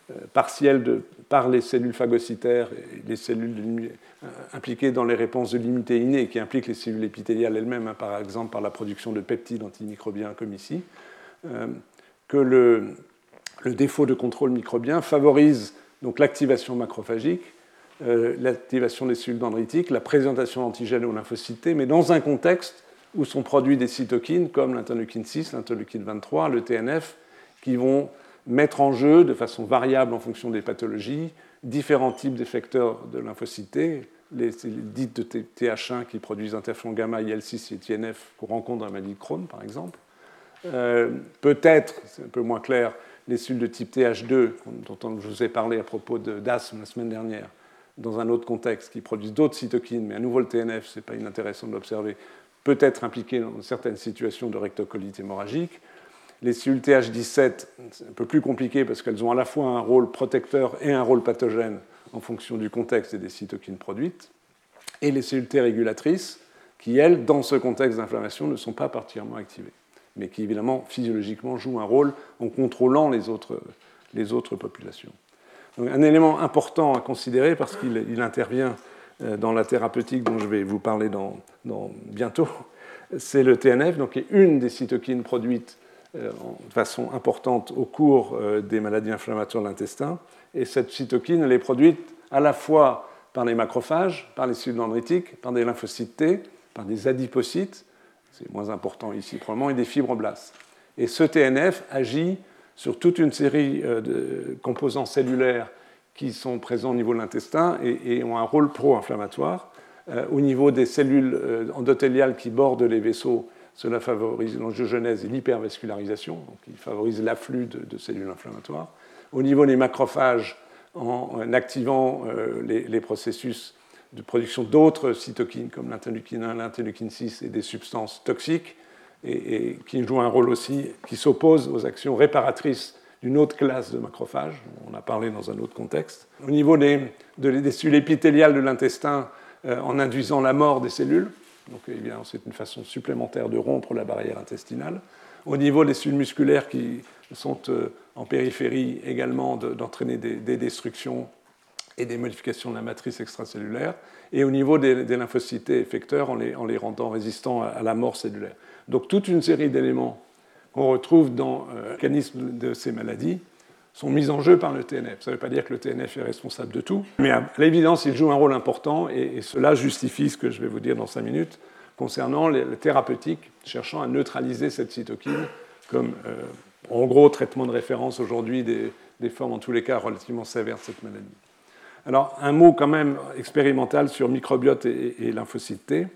Speaker 1: partielle de, par les cellules phagocytaires et les cellules de, euh, impliquées dans les réponses de l'immunité innée, qui impliquent les cellules épithéliales elles-mêmes, hein, par exemple par la production de peptides antimicrobiens comme ici, euh, que le, le défaut de contrôle microbien favorise donc l'activation macrophagique, euh, l'activation des cellules dendritiques, la présentation d'antigènes aux lymphocytes, mais dans un contexte où sont produits des cytokines comme l'interleukine six, l'interleukine vingt-trois, le T N F, qui vont mettre en jeu de façon variable en fonction des pathologies différents types d'effecteurs de lymphocytes, les dites de T H un qui produisent interféron gamma, I L six et T N F qu'on rencontre dans la maladie de Crohn, par exemple. Euh, peut-être, c'est un peu moins clair, les cellules de type T H deux, dont je vous ai parlé à propos d'asthme la semaine dernière, dans un autre contexte, qui produisent d'autres cytokines, mais à nouveau le T N F, ce n'est pas inintéressant de l'observer, peut être impliqué dans certaines situations de rectocolite hémorragique. Les cellules T H dix-sept, c'est un peu plus compliqué parce qu'elles ont à la fois un rôle protecteur et un rôle pathogène en fonction du contexte et des cytokines produites. Et les cellules T régulatrices, qui, elles, dans ce contexte d'inflammation, ne sont pas particulièrement activées, mais qui, évidemment, physiologiquement, jouent un rôle en contrôlant les autres, les autres populations. Donc, un élément important à considérer, parce qu'il il intervient dans la thérapeutique dont je vais vous parler dans, dans bientôt, c'est le T N F, donc, qui est une des cytokines produites de façon importante au cours des maladies inflammatoires de l'intestin. Et cette cytokine, elle est produite à la fois par les macrophages, par les cellules dendritiques, par des lymphocytes T, par des adipocytes, c'est moins important ici probablement, et des fibroblastes. Et ce T N F agit sur toute une série de composants cellulaires qui sont présents au niveau de l'intestin et, et ont un rôle pro-inflammatoire. Euh, au niveau des cellules endothéliales qui bordent les vaisseaux, cela favorise l'angiogenèse et l'hypervascularisation, donc il favorise l'afflux de, de cellules inflammatoires. Au niveau des macrophages, en, en activant euh, les, les processus de production d'autres cytokines comme l'interleukine un, l'interleukine six et des substances toxiques, et, et qui jouent un rôle aussi, qui s'opposent aux actions réparatrices d'une autre classe de macrophages, on en a parlé dans un autre contexte. Au niveau des, de, des cellules épithéliales de l'intestin, euh, en induisant la mort des cellules, donc évidemment c'est une façon supplémentaire de rompre la barrière intestinale. Au niveau des cellules musculaires qui sont euh, en périphérie également de, d'entraîner des, des destructions et des modifications de la matrice extracellulaire, et au niveau des, des lymphocytes effecteurs en les, en les rendant résistants à, à la mort cellulaire. Donc toute une série d'éléments qu'on retrouve dans euh, le mécanisme de ces maladies sont mis en jeu par le T N F. Ça ne veut pas dire que le T N F est responsable de tout, mais à l'évidence, il joue un rôle important, et, et cela justifie ce que je vais vous dire dans cinq minutes concernant les, les thérapeutiques cherchant à neutraliser cette cytokine comme, euh, en gros, traitement de référence aujourd'hui des, des formes, en tous les cas, relativement sévères de cette maladie. Alors, un mot quand même expérimental sur microbiote et, et lymphocytes T.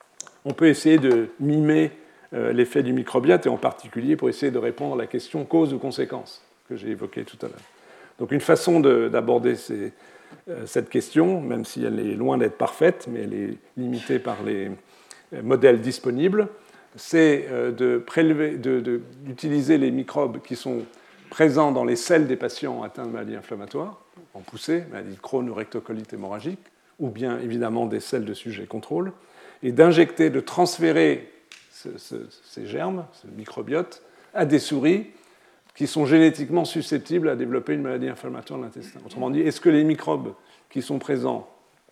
Speaker 1: On peut essayer de mimer euh, l'effet du microbiote, et en particulier pour essayer de répondre à la question cause ou conséquence que j'ai évoquée tout à l'heure. Donc, une façon de, d'aborder ces, euh, cette question, même si elle est loin d'être parfaite, mais elle est limitée par les modèles disponibles, c'est euh, de prélever, de, de, d'utiliser les microbes qui sont présents dans les selles des patients atteints de maladies inflammatoires, en poussée, maladie de Crohn ou rectocolite hémorragique, ou bien évidemment des selles de sujets contrôle, et d'injecter, de transférer ce, ce, ces germes, ce microbiote, à des souris qui sont génétiquement susceptibles à développer une maladie inflammatoire de l'intestin. Autrement dit, est-ce que les microbes qui sont présents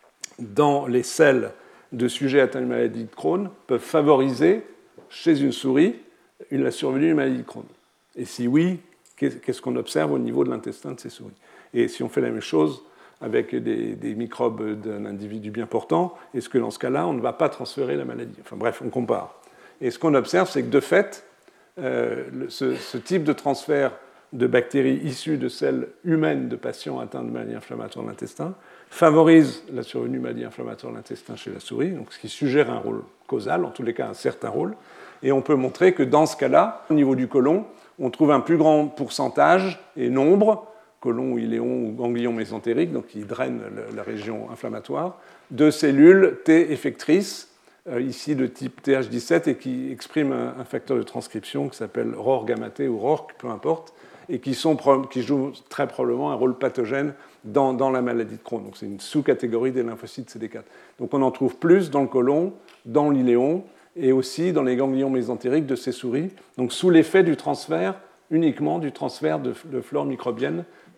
Speaker 1: dans les selles de sujets atteints d'une maladie de Crohn peuvent favoriser, chez une souris, la survenue d'une maladie de Crohn? Et si oui, qu'est-ce qu'on observe au niveau de l'intestin de ces souris? Et si on fait la même chose avec des, des microbes d'un individu bien portant, est-ce que dans ce cas-là, on ne va pas transférer la maladie? Enfin bref, on compare. Et ce qu'on observe, c'est que de fait, euh, ce, ce type de transfert de bactéries issues de selles humaines de patients atteints de maladies inflammatoires de l'intestin favorise la survenue de maladies inflammatoires de l'intestin chez la souris, donc ce qui suggère un rôle causal, en tous les cas un certain rôle. Et on peut montrer que dans ce cas-là, au niveau du côlon, on trouve un plus grand pourcentage et nombre, côlon ou iléon ou ganglion mésentérique, donc qui drainent la région inflammatoire, de cellules T effectrices, euh, ici de type T H dix-sept, et qui expriment un, un facteur de transcription qui s'appelle R O R gamma T ou R O R C, peu importe, et qui, sont, qui jouent très probablement un rôle pathogène dans, dans la maladie de Crohn. Donc c'est une sous-catégorie des lymphocytes C D quatre. Donc on en trouve plus dans le côlon, dans l'iléon, et aussi dans les ganglions mésentériques de ces souris, donc sous l'effet du transfert, uniquement du transfert de, de flore microbienne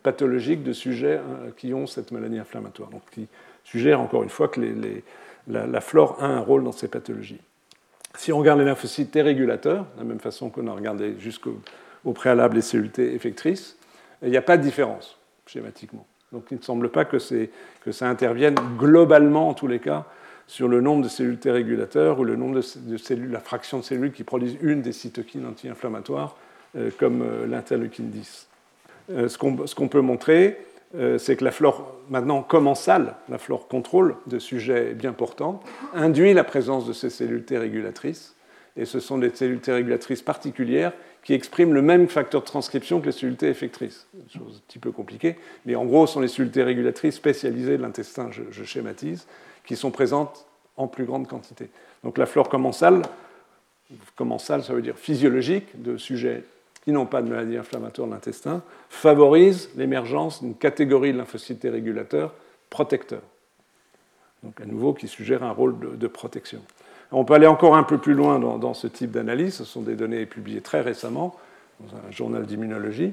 Speaker 1: pathologique de sujets qui ont cette maladie inflammatoire. Donc, qui suggère encore une fois que les, les, la, la flore a un rôle dans ces pathologies. Si on regarde les lymphocytes T régulateurs, de la même façon qu'on a regardé jusqu'au au préalable les cellules T effectrices, il n'y a pas de différence schématiquement. Donc il ne semble pas que, que ça intervienne globalement, en tous les cas, sur le nombre de cellules T régulateurs ou le nombre de, de cellules, la fraction de cellules qui produisent une des cytokines anti-inflammatoires, euh, comme euh, l'interleukine dix. Euh, ce, qu'on, ce qu'on peut montrer, euh, c'est que la flore, maintenant commensale, la flore contrôle de sujets bien portants, induit la présence de ces cellules T régulatrices. Et ce sont des cellules T régulatrices particulières qui expriment le même facteur de transcription que les cellules T effectrices. Une chose un petit peu compliquée, mais en gros, ce sont les cellules T régulatrices spécialisées de l'intestin, je, je schématise, qui sont présentes en plus grande quantité. Donc la flore commensale, commensale, ça veut dire physiologique, de sujets qui n'ont pas de maladie inflammatoire de l'intestin, favorise l'émergence d'une catégorie de lymphocytes T régulateurs protecteurs. Donc à nouveau, qui suggère un rôle de, de protection. On peut aller encore un peu plus loin dans, dans ce type d'analyse. Ce sont des données publiées très récemment dans un journal d'immunologie,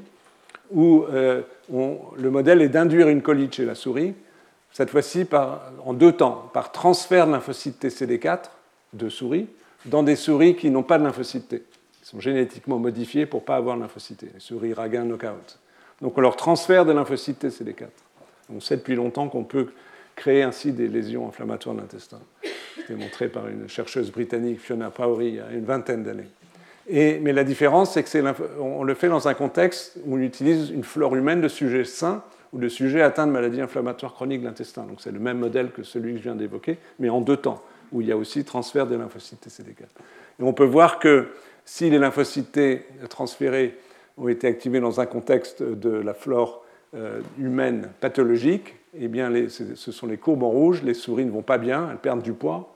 Speaker 1: où euh, on, le modèle est d'induire une colite chez la souris, cette fois-ci par, en deux temps, par transfert de lymphocytes T C D quatre de souris dans des souris qui n'ont pas de lymphocytes T. Ils sont génétiquement modifiés pour ne pas avoir de lymphocytes T, les souris Raguin knockout. Donc on leur transfère des lymphocytes T C D quatre. On sait depuis longtemps qu'on peut créer ainsi des lésions inflammatoires de l'intestin. C'était montré par une chercheuse britannique, Fiona Powry, il y a une vingtaine d'années. Et, mais la différence, c'est qu'on le fait dans un contexte où on utilise une flore humaine de sujets sains ou de sujets atteints de maladies inflammatoires chroniques de l'intestin. Donc c'est le même modèle que celui que je viens d'évoquer, mais en deux temps, où il y a aussi transfert des lymphocytes T C D quatre. Et on peut voir que si les lymphocytes T transférés ont été activés dans un contexte de la flore euh, humaine pathologique, eh bien les, ce sont les courbes en rouge. Les souris ne vont pas bien, elles perdent du poids,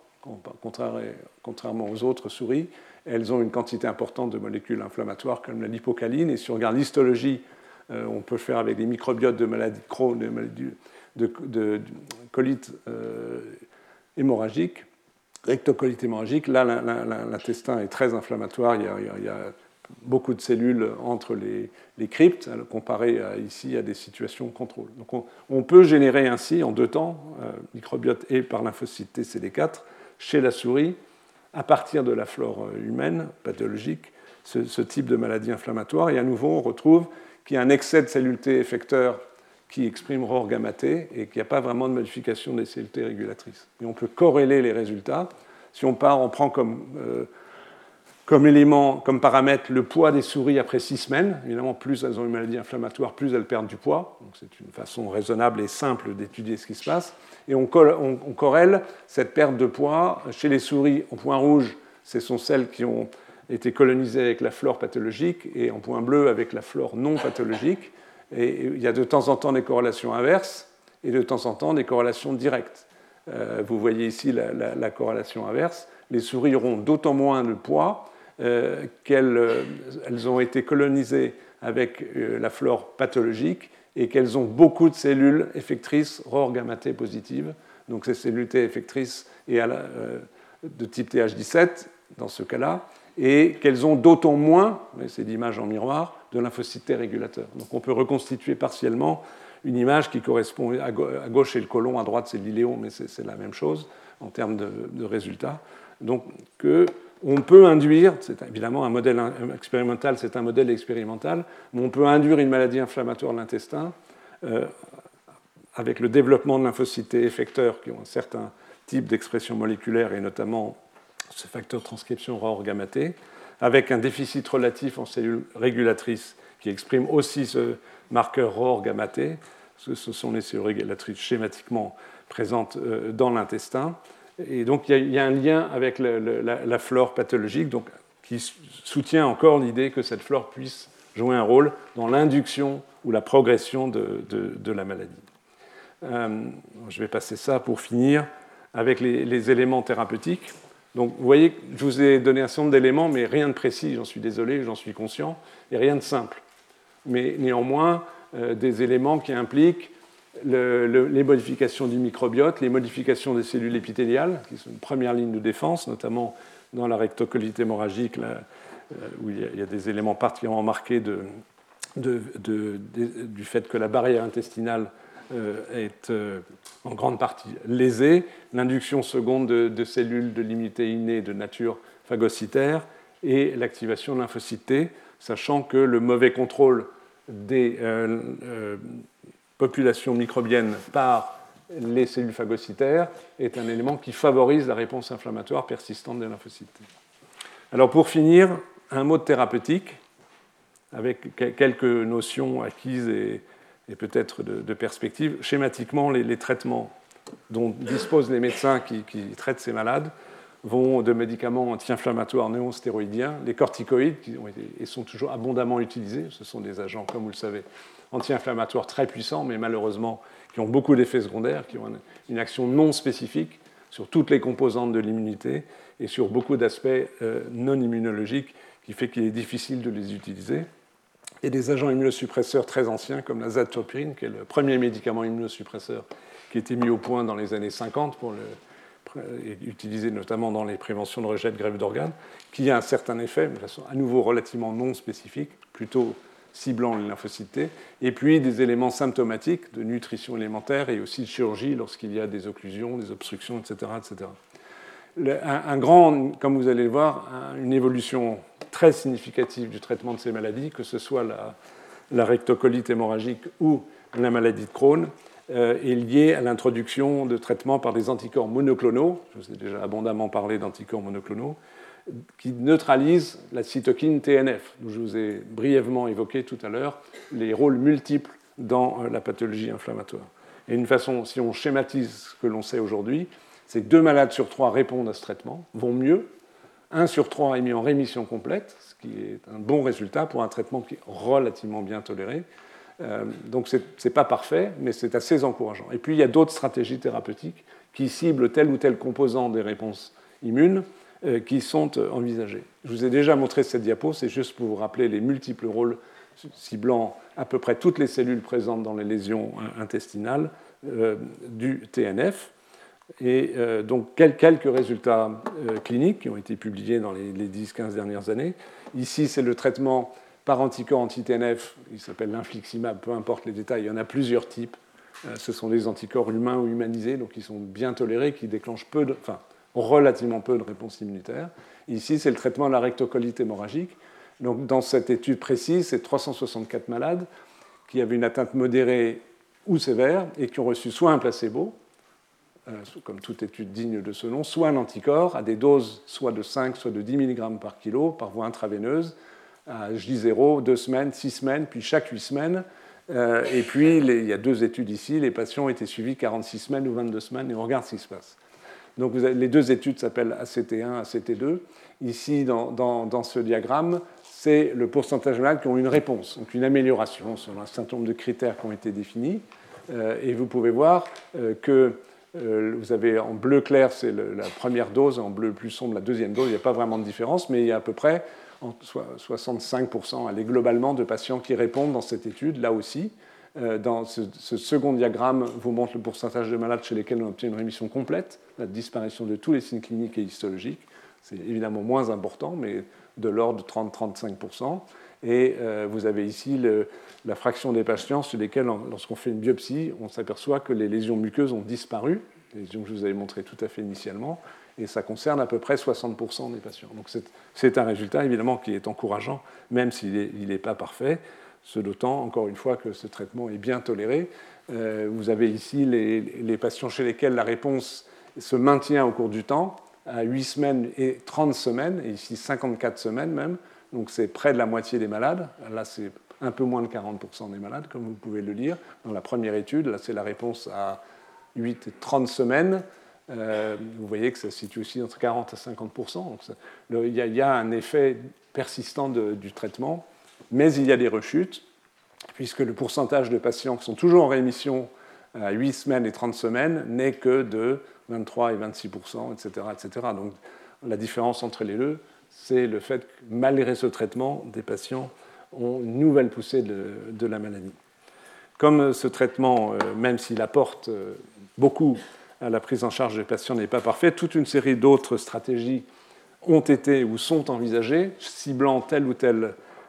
Speaker 1: contrairement aux autres souris. Elles ont une quantité importante de molécules inflammatoires comme la lipocaline. Et si on regarde l'histologie, euh, on peut faire avec des microbiotes de maladies de Crohn, de, maladies de, de, de, de colite euh, hémorragique, rectocolite hémorragique. Là, l'intestin est très inflammatoire. Il y a, il y a beaucoup de cellules entre les, les cryptes, comparé à, ici à des situations contrôle. Donc on, on peut générer ainsi, en deux temps, euh, microbiote et par lymphocyte T C D quatre, chez la souris, à partir de la flore humaine pathologique, ce, ce type de maladie inflammatoire. Et à nouveau, on retrouve qu'il y a un excès de cellules T effecteurs qui expriment R O R gamma T et qu'il n'y a pas vraiment de modification des cellules T régulatrices. Et on peut corréler les résultats. Si on part, on prend comme... Euh, comme élément, comme paramètre, le poids des souris après six semaines. Évidemment, plus elles ont une maladie inflammatoire, plus elles perdent du poids. Donc, c'est une façon raisonnable et simple d'étudier ce qui se passe. Et on, on, on corrèle cette perte de poids. Chez les souris, en point rouge, ce sont celles qui ont été colonisées avec la flore pathologique, et en point bleu avec la flore non pathologique. Et il y a de temps en temps des corrélations inverses, et de temps en temps des corrélations directes. Euh, vous voyez ici la, la, la corrélation inverse. Les souris auront d'autant moins de poids Euh, qu'elles euh, elles ont été colonisées avec euh, la flore pathologique et qu'elles ont beaucoup de cellules effectrices R O R gamma T positives, donc ces cellules T effectrices et à la, euh, de type T H dix-sept dans ce cas-là, et qu'elles ont d'autant moins, c'est l'image en miroir, de lymphocytes T régulateurs. Donc on peut reconstituer partiellement une image qui correspond à gauche c'est le côlon, à droite c'est l'iléon, mais c'est, c'est la même chose en termes de, de résultats. Donc que on peut induire, c'est évidemment un modèle expérimental, c'est un modèle expérimental, mais on peut induire une maladie inflammatoire de l'intestin euh, avec le développement de lymphocytes T effecteurs qui ont un certain type d'expression moléculaire et notamment ce facteur de transcription R O R gamma T, avec un déficit relatif en cellules régulatrices qui expriment aussi ce marqueur R O R gamma T, parce que ce sont les cellules régulatrices schématiquement présentes euh, dans l'intestin. Et donc, il y, y a un lien avec le, le, la, la flore pathologique donc, qui soutient encore l'idée que cette flore puisse jouer un rôle dans l'induction ou la progression de, de, de la maladie. Euh, je vais passer ça pour finir avec les, les éléments thérapeutiques. Donc, vous voyez, je vous ai donné un certain nombre d'éléments, mais rien de précis, j'en suis désolé, j'en suis conscient, et rien de simple. Mais néanmoins, euh, des éléments qui impliquent Le, le, les modifications du microbiote, les modifications des cellules épithéliales, qui sont une première ligne de défense, notamment dans la rectocolite hémorragique, là, où il y, a, il y a des éléments particulièrement marqués de, de, de, de, du fait que la barrière intestinale euh, est euh, en grande partie lésée, l'induction seconde de, de cellules de l'immunité innée de nature phagocytaire et l'activation de lymphocytes T, sachant que le mauvais contrôle des euh, euh, populations microbiennes par les cellules phagocytaires est un élément qui favorise la réponse inflammatoire persistante des lymphocytes T. Alors pour finir, un mot de thérapeutique, avec quelques notions acquises et, et peut-être de, de perspectives. Schématiquement, les, les traitements dont disposent les médecins qui, qui traitent ces malades vont de médicaments anti-inflammatoires néo-stéroïdiens, les corticoïdes, qui ont été, et sont toujours abondamment utilisés. Ce sont des agents, comme vous le savez, anti-inflammatoires très puissants, mais malheureusement qui ont beaucoup d'effets secondaires, qui ont une, une action non spécifique sur toutes les composantes de l'immunité et sur beaucoup d'aspects euh, non immunologiques, qui fait qu'il est difficile de les utiliser. Et des agents immunosuppresseurs très anciens, comme l'azathiopyrine, qui est le premier médicament immunosuppresseur qui a été mis au point dans les années cinquante, pour le, utilisé notamment dans les préventions de rejet de greffe d'organes, qui a un certain effet, mais de façon à nouveau relativement non spécifique, plutôt ciblant les lymphocytes T, et puis des éléments symptomatiques de nutrition élémentaire et aussi de chirurgie lorsqu'il y a des occlusions, des obstructions, et cetera, et cetera. Le, un, un grand, comme vous allez le voir, un, une évolution très significative du traitement de ces maladies, que ce soit la, la rectocolite hémorragique ou la maladie de Crohn, euh, est liée à l'introduction de traitements par des anticorps monoclonaux. Je vous ai déjà abondamment parlé d'anticorps monoclonaux, qui neutralisent la cytokine T N F, dont je vous ai brièvement évoqué tout à l'heure les rôles multiples dans la pathologie inflammatoire. Et une façon, si on schématise ce que l'on sait aujourd'hui, c'est que deux malades sur trois répondent à ce traitement, vont mieux. Un sur trois est mis en rémission complète, ce qui est un bon résultat pour un traitement qui est relativement bien toléré. Euh, donc, ce n'est pas parfait, mais c'est assez encourageant. Et puis, il y a d'autres stratégies thérapeutiques qui ciblent tel ou tel composant des réponses immunes euh, qui sont euh, envisagées. Je vous ai déjà montré cette diapo, c'est juste pour vous rappeler les multiples rôles ciblant à peu près toutes les cellules présentes dans les lésions intestinales euh, du T N F. Et euh, donc, quelques résultats euh, cliniques qui ont été publiés dans les, les dix quinze dernières années. Ici, c'est le traitement par anticorps anti-T N F, il s'appelle l'infliximab, peu importe les détails, il y en a plusieurs types. Euh, ce sont des anticorps humains ou humanisés, donc ils sont bien tolérés, qui déclenchent peu de, enfin, relativement peu de réponse immunitaire. Ici, c'est le traitement de la rectocolite hémorragique. Donc, dans cette étude précise, c'est trois cent soixante-quatre malades qui avaient une atteinte modérée ou sévère et qui ont reçu soit un placebo, comme toute étude digne de ce nom, soit un anticorps à des doses soit de cinq, soit de dix milligrammes par kilo par voie intraveineuse, à J zéro, deux semaines, six semaines, puis chaque huit semaines. Euh, et puis, les, il y a deux études ici, les patients ont été suivis quarante-six semaines ou vingt-deux semaines, et on regarde ce qui se passe. Donc, vous avez, les deux études s'appellent A C T un, A C T deux. Ici, dans, dans, dans ce diagramme, c'est le pourcentage de malades qui ont une réponse, donc une amélioration selon un certain nombre de critères qui ont été définis. Euh, et vous pouvez voir euh, que Euh, vous avez en bleu clair, c'est le, la première dose, en bleu plus sombre, la deuxième dose. Il n'y a pas vraiment de différence, mais il y a à peu près en soixante-cinq pour cent allez, globalement de patients qui répondent dans cette étude, là aussi. Euh, dans ce, ce second diagramme vous montre le pourcentage de malades chez lesquels on obtient une rémission complète, la disparition de tous les signes cliniques et histologiques. C'est évidemment moins important, mais de l'ordre de trente à trente-cinq pour cent. Et euh, vous avez ici le, la fraction des patients sur lesquels, lorsqu'on fait une biopsie, on s'aperçoit que les lésions muqueuses ont disparu, les lésions que je vous avais montrées tout à fait initialement, et ça concerne à peu près soixante pour cent des patients. Donc c'est, c'est un résultat évidemment qui est encourageant, même s'il n'est pas parfait, ce d'autant, encore une fois, que ce traitement est bien toléré. Euh, vous avez ici les, les patients chez lesquels la réponse se maintient au cours du temps, à huit semaines et trente semaines, et ici cinquante-quatre semaines même. Donc c'est près de la moitié des malades. Là, c'est un peu moins de quarante pour cent des malades, comme vous pouvez le lire. Dans la première étude, là, c'est la réponse à huit et trente semaines. Euh, vous voyez que ça se situe aussi entre quarante à cinquante pour cent. Donc ça, le, il, y a, il y a un effet persistant de, du traitement, mais il y a des rechutes, puisque le pourcentage de patients qui sont toujours en rémission à huit semaines et trente semaines n'est que de vingt-trois et vingt-six pour cent, et cetera, et cetera. Donc la différence entre les deux, c'est le fait que malgré ce traitement, des patients ont une nouvelle poussée de, de la maladie. Comme ce traitement, euh, même s'il apporte euh, beaucoup à la prise en charge des patients, n'est pas parfait, toute une série d'autres stratégies ont été ou sont envisagées, ciblant tel ou tel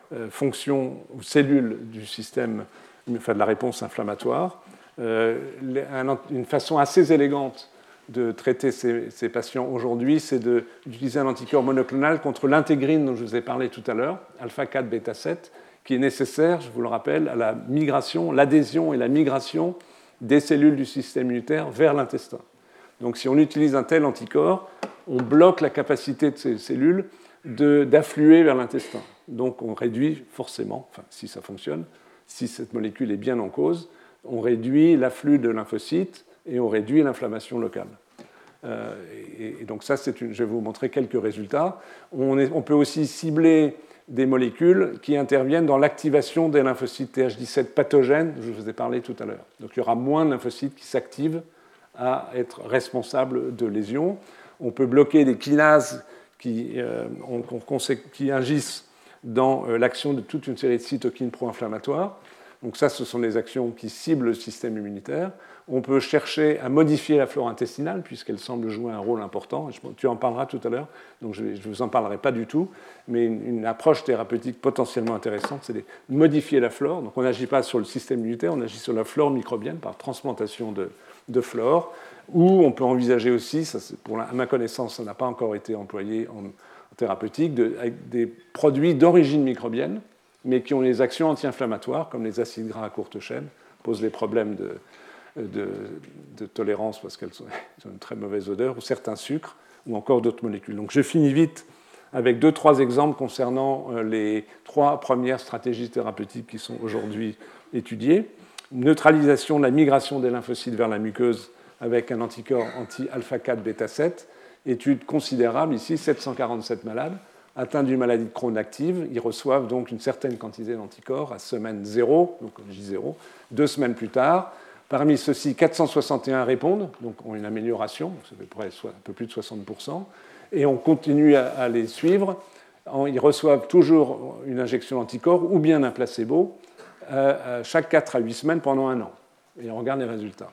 Speaker 1: euh, fonctions ou cellules du système, enfin de la réponse inflammatoire. Euh, un, une façon assez élégante de traiter ces, ces patients aujourd'hui, c'est d'utiliser un anticorps monoclonal contre l'intégrine dont je vous ai parlé tout à l'heure, alpha quatre bêta sept, qui est nécessaire, je vous le rappelle, à la migration, l'adhésion et la migration des cellules du système immunitaire vers l'intestin. Donc si on utilise un tel anticorps, on bloque la capacité de ces cellules d'affluer vers l'intestin. Donc on réduit forcément, enfin si ça fonctionne, si cette molécule est bien en cause, on réduit l'afflux de lymphocytes et on réduit l'inflammation locale. Euh, et, et donc ça, une, je vais vous montrer quelques résultats. On, est, on peut aussi cibler des molécules qui interviennent dans l'activation des lymphocytes T H dix-sept pathogènes, je vous ai parlé tout à l'heure. Donc il y aura moins de lymphocytes qui s'activent à être responsables de lésions. On peut bloquer des kinases qui, euh, ont, qui agissent dans euh, l'action de toute une série de cytokines pro-inflammatoires. Donc ça, ce sont des actions qui ciblent le système immunitaire. On peut chercher à modifier la flore intestinale, puisqu'elle semble jouer un rôle important. Tu en parleras tout à l'heure, donc je ne vous en parlerai pas du tout. Mais une, une approche thérapeutique potentiellement intéressante, c'est de modifier la flore. Donc on n'agit pas sur le système immunitaire, on agit sur la flore microbienne par transplantation de, de flore. Ou on peut envisager aussi, ça, pour la, à ma connaissance, ça n'a pas encore été employé en, en thérapeutique, de, avec des produits d'origine microbienne, mais qui ont des actions anti-inflammatoires, comme les acides gras à courte chaîne, posent des problèmes de, de, de tolérance parce qu'elles ont une très mauvaise odeur, ou certains sucres, ou encore d'autres molécules. Donc je finis vite avec deux, trois exemples concernant les trois premières stratégies thérapeutiques qui sont aujourd'hui étudiées. Neutralisation de la migration des lymphocytes vers la muqueuse avec un anticorps anti-alpha quatre bêta sept, étude considérable ici, sept cent quarante-sept malades, atteints d'une maladie de Crohn active. Ils reçoivent donc une certaine quantité d'anticorps à semaine zéro, donc J zéro, deux semaines plus tard. Parmi ceux-ci, quatre cent soixante et un répondent, donc ont une amélioration, ça fait près un peu plus de soixante pour cent, et on continue à les suivre. Ils reçoivent toujours une injection d'anticorps ou bien un placebo chaque quatre à huit semaines pendant un an. Et on regarde les résultats.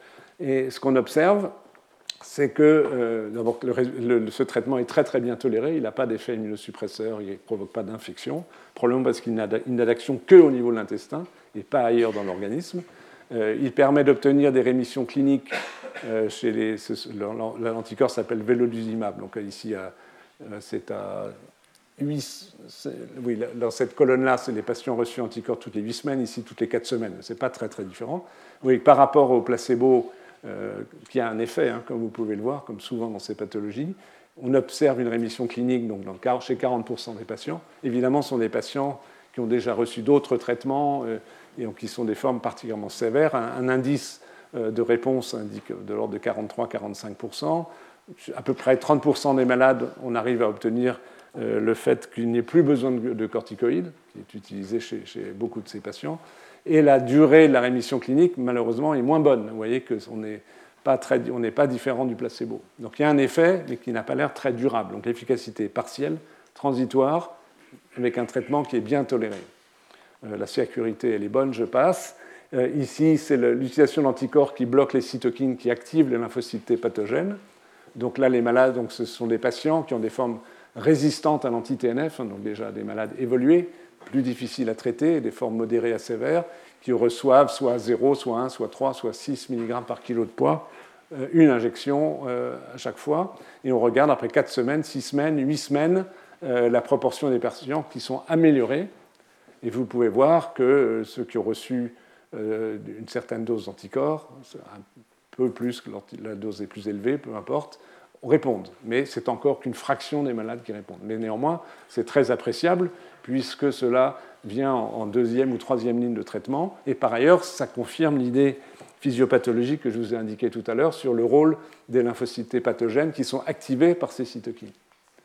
Speaker 1: Et ce qu'on observe, c'est que euh, d'abord, le, le, ce traitement est très très bien toléré, il n'a pas d'effet immunosuppresseur, il ne provoque pas d'infection, probablement parce qu'il n'a d'action qu'au niveau de l'intestin et pas ailleurs dans l'organisme. Euh, il permet d'obtenir des rémissions cliniques euh, chez les... L'anticorps s'appelle velolizumab, donc ici c'est à huit... Oui, dans cette colonne-là, c'est les patients reçus anticorps toutes les huit semaines, ici toutes les quatre semaines, ce n'est pas très très différent. Oui, par rapport au placebo, Euh, qui a un effet, hein, comme vous pouvez le voir, comme souvent dans ces pathologies. On observe une rémission clinique donc dans, chez quarante pour cent des patients. Évidemment, ce sont des patients qui ont déjà reçu d'autres traitements euh, et qui sont des formes particulièrement sévères. Un, un indice euh, de réponse indique de l'ordre de quarante-trois à quarante-cinq pour cent. À peu près trente pour cent des malades, on arrive à obtenir euh, le fait qu'il n'y ait plus besoin de, de corticoïdes, qui est utilisé chez, chez beaucoup de ces patients. Et la durée de la rémission clinique, malheureusement, est moins bonne. Vous voyez qu'on n'est pas, pas différent du placebo. Donc il y a un effet, mais qui n'a pas l'air très durable. Donc l'efficacité est partielle, transitoire, avec un traitement qui est bien toléré. Euh, la sécurité, elle est bonne, je passe. Euh, ici, c'est l'utilisation d'anticorps qui bloquent les cytokines qui activent les lymphocytes T pathogènes. Donc là, les malades, donc, ce sont des patients qui ont des formes résistantes à l'anti-T N F, hein, donc déjà des malades évolués, plus difficiles à traiter, des formes modérées à sévères, qui reçoivent soit zéro, soit un, soit trois, soit six milligrammes par kilo de poids, euh, une injection euh, à chaque fois. Et on regarde après quatre semaines, six semaines, huit semaines, euh, la proportion des patients qui sont améliorés. Et vous pouvez voir que euh, ceux qui ont reçu euh, une certaine dose d'anticorps, un peu plus que la dose est plus élevée, peu importe, répondent. Mais c'est encore qu'une fraction des malades qui répondent. Mais néanmoins, c'est très appréciable, puisque cela vient en deuxième ou troisième ligne de traitement. Et par ailleurs, ça confirme l'idée physiopathologique que je vous ai indiquée tout à l'heure sur le rôle des lymphocytes T pathogènes qui sont activés par ces cytokines.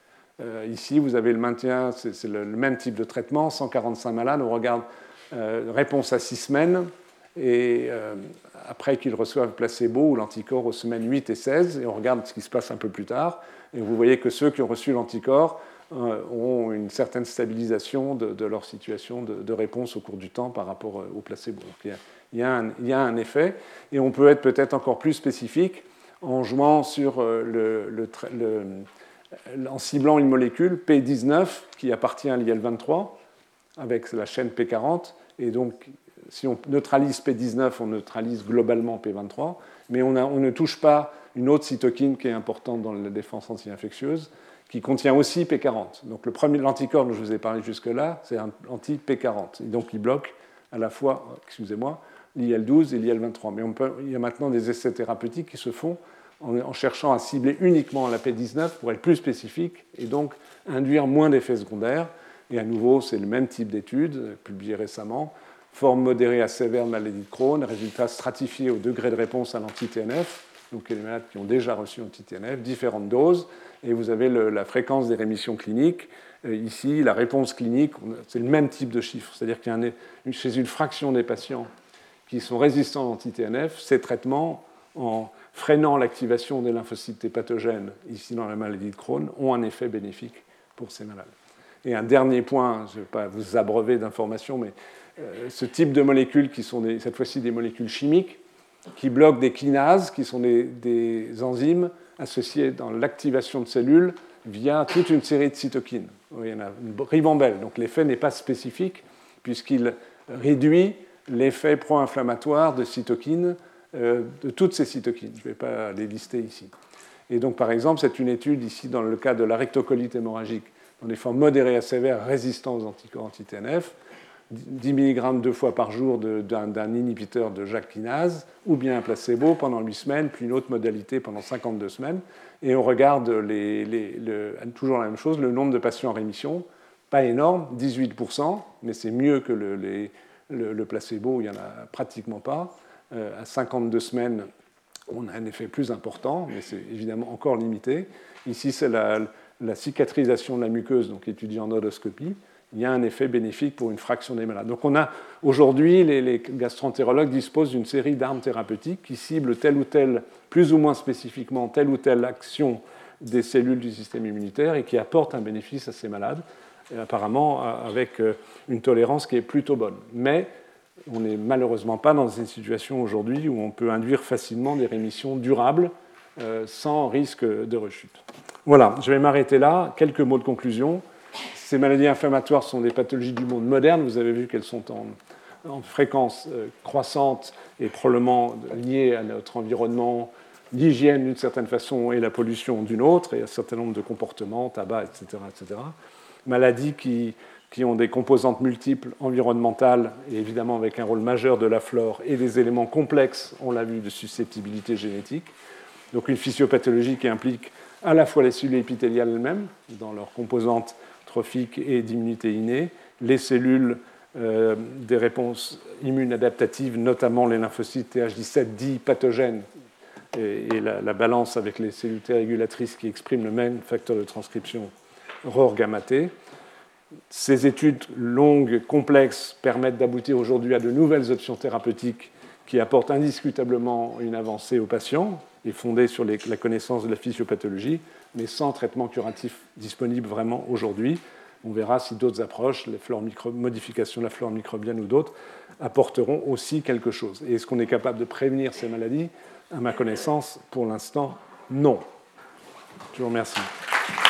Speaker 1: Euh, ici, vous avez le maintien, c'est le, le même type de traitement, cent quarante-cinq malades, on regarde euh, réponse à six semaines, et euh, après qu'ils reçoivent placebo ou l'anticorps aux semaines huit et seize, et on regarde ce qui se passe un peu plus tard, et vous voyez que ceux qui ont reçu l'anticorps euh, ont une certaine stabilisation de, de leur situation de, de réponse au cours du temps par rapport au placebo. Donc, il y a, il y a un, il y a un effet, et on peut être peut-être encore plus spécifique en jouant sur le, le, le, en ciblant une molécule P dix-neuf qui appartient à l'I L vingt-trois, avec la chaîne P quarante. Et donc, si on neutralise P dix-neuf, on neutralise globalement P vingt-trois. Mais on, a, on ne touche pas une autre cytokine qui est importante dans la défense anti-infectieuse, qui contient aussi P quarante. Donc le premier, l'anticorps dont je vous ai parlé jusque-là, c'est un anti-P quarante. Et donc il bloque à la fois, excusez-moi, l'I L douze et l'I L vingt-trois. Mais on peut, il y a maintenant des essais thérapeutiques qui se font en, en cherchant à cibler uniquement la P dix-neuf pour être plus spécifique et donc induire moins d'effets secondaires. Et à nouveau, c'est le même type d'étude, publié récemment. Forme modérée à sévère de maladie de Crohn, résultats stratifiés au degré de réponse à l'anti-T N F, donc les malades qui ont déjà reçu l'anti-T N F, différentes doses, et vous avez le, la fréquence des rémissions cliniques. Et ici, la réponse clinique, c'est le même type de chiffre, c'est-à-dire qu'il y a un, chez une fraction des patients qui sont résistants à l'anti-T N F, ces traitements, en freinant l'activation des lymphocytes T pathogènes, ici dans la maladie de Crohn, ont un effet bénéfique pour ces malades. Et un dernier point, je ne vais pas vous abreuver d'informations, mais euh, ce type de molécules, qui sont des, cette fois-ci des molécules chimiques, qui bloquent des kinases, qui sont des, des enzymes associées dans l'activation de cellules via toute une série de cytokines. Il y en a une ribambelle, donc l'effet n'est pas spécifique, puisqu'il réduit l'effet pro-inflammatoire de cytokines, euh, de toutes ces cytokines. Je ne vais pas les lister ici. Et donc, par exemple, c'est une étude ici dans le cas de la rectocolite hémorragique, dans des formes modérées à sévères résistantes aux anticorps anti-T N F, dix milligrammes deux fois par jour de, d'un, d'un inhibiteur de JAK kinase, ou bien un placebo pendant huit semaines, puis une autre modalité pendant cinquante-deux semaines. Et on regarde les, les, le, toujours la même chose, le nombre de patients en rémission, pas énorme, dix-huit pour cent, mais c'est mieux que le, les, le, le placebo, où il n'y en a pratiquement pas. Euh, à cinquante-deux semaines, on a un effet plus important, mais c'est évidemment encore limité. Ici, c'est la, la cicatrisation de la muqueuse, donc étudiée en odoscopie. Il y a un effet bénéfique pour une fraction des malades. Donc on a aujourd'hui, les, les gastroentérologues disposent d'une série d'armes thérapeutiques qui ciblent telle ou telle, plus ou moins spécifiquement, telle ou telle action des cellules du système immunitaire et qui apportent un bénéfice à ces malades, et apparemment avec une tolérance qui est plutôt bonne. Mais on n'est malheureusement pas dans une situation aujourd'hui où on peut induire facilement des rémissions durables euh, sans risque de rechute. Voilà, je vais m'arrêter là. Quelques mots de conclusion. Ces maladies inflammatoires sont des pathologies du monde moderne. Vous avez vu qu'elles sont en, en fréquence euh, croissante et probablement liées à notre environnement, l'hygiène d'une certaine façon et la pollution d'une autre, et un certain nombre de comportements, tabac, et cetera, et cetera. Maladies qui, qui ont des composantes multiples environnementales et évidemment avec un rôle majeur de la flore et des éléments complexes, on l'a vu, de susceptibilité génétique. Donc une physiopathologie qui implique à la fois les cellules épithéliales elles-mêmes, dans leurs composantes trophiques et d'immunité innée, les cellules euh, des réponses immunes adaptatives, notamment les lymphocytes T H dix-sept dits pathogènes, et, et la, la balance avec les cellules T régulatrices qui expriment le même facteur de transcription R O R gamma T. Ces études longues, complexes, permettent d'aboutir aujourd'hui à de nouvelles options thérapeutiques qui apportent indiscutablement une avancée aux patients et fondées sur les, la connaissance de la physiopathologie, mais sans traitement curatif disponible vraiment aujourd'hui. On verra si d'autres approches, les micro- modifications de la flore microbienne ou d'autres, apporteront aussi quelque chose. Et est-ce qu'on est capable de prévenir ces maladies ? À ma connaissance, pour l'instant, non. Je vous remercie.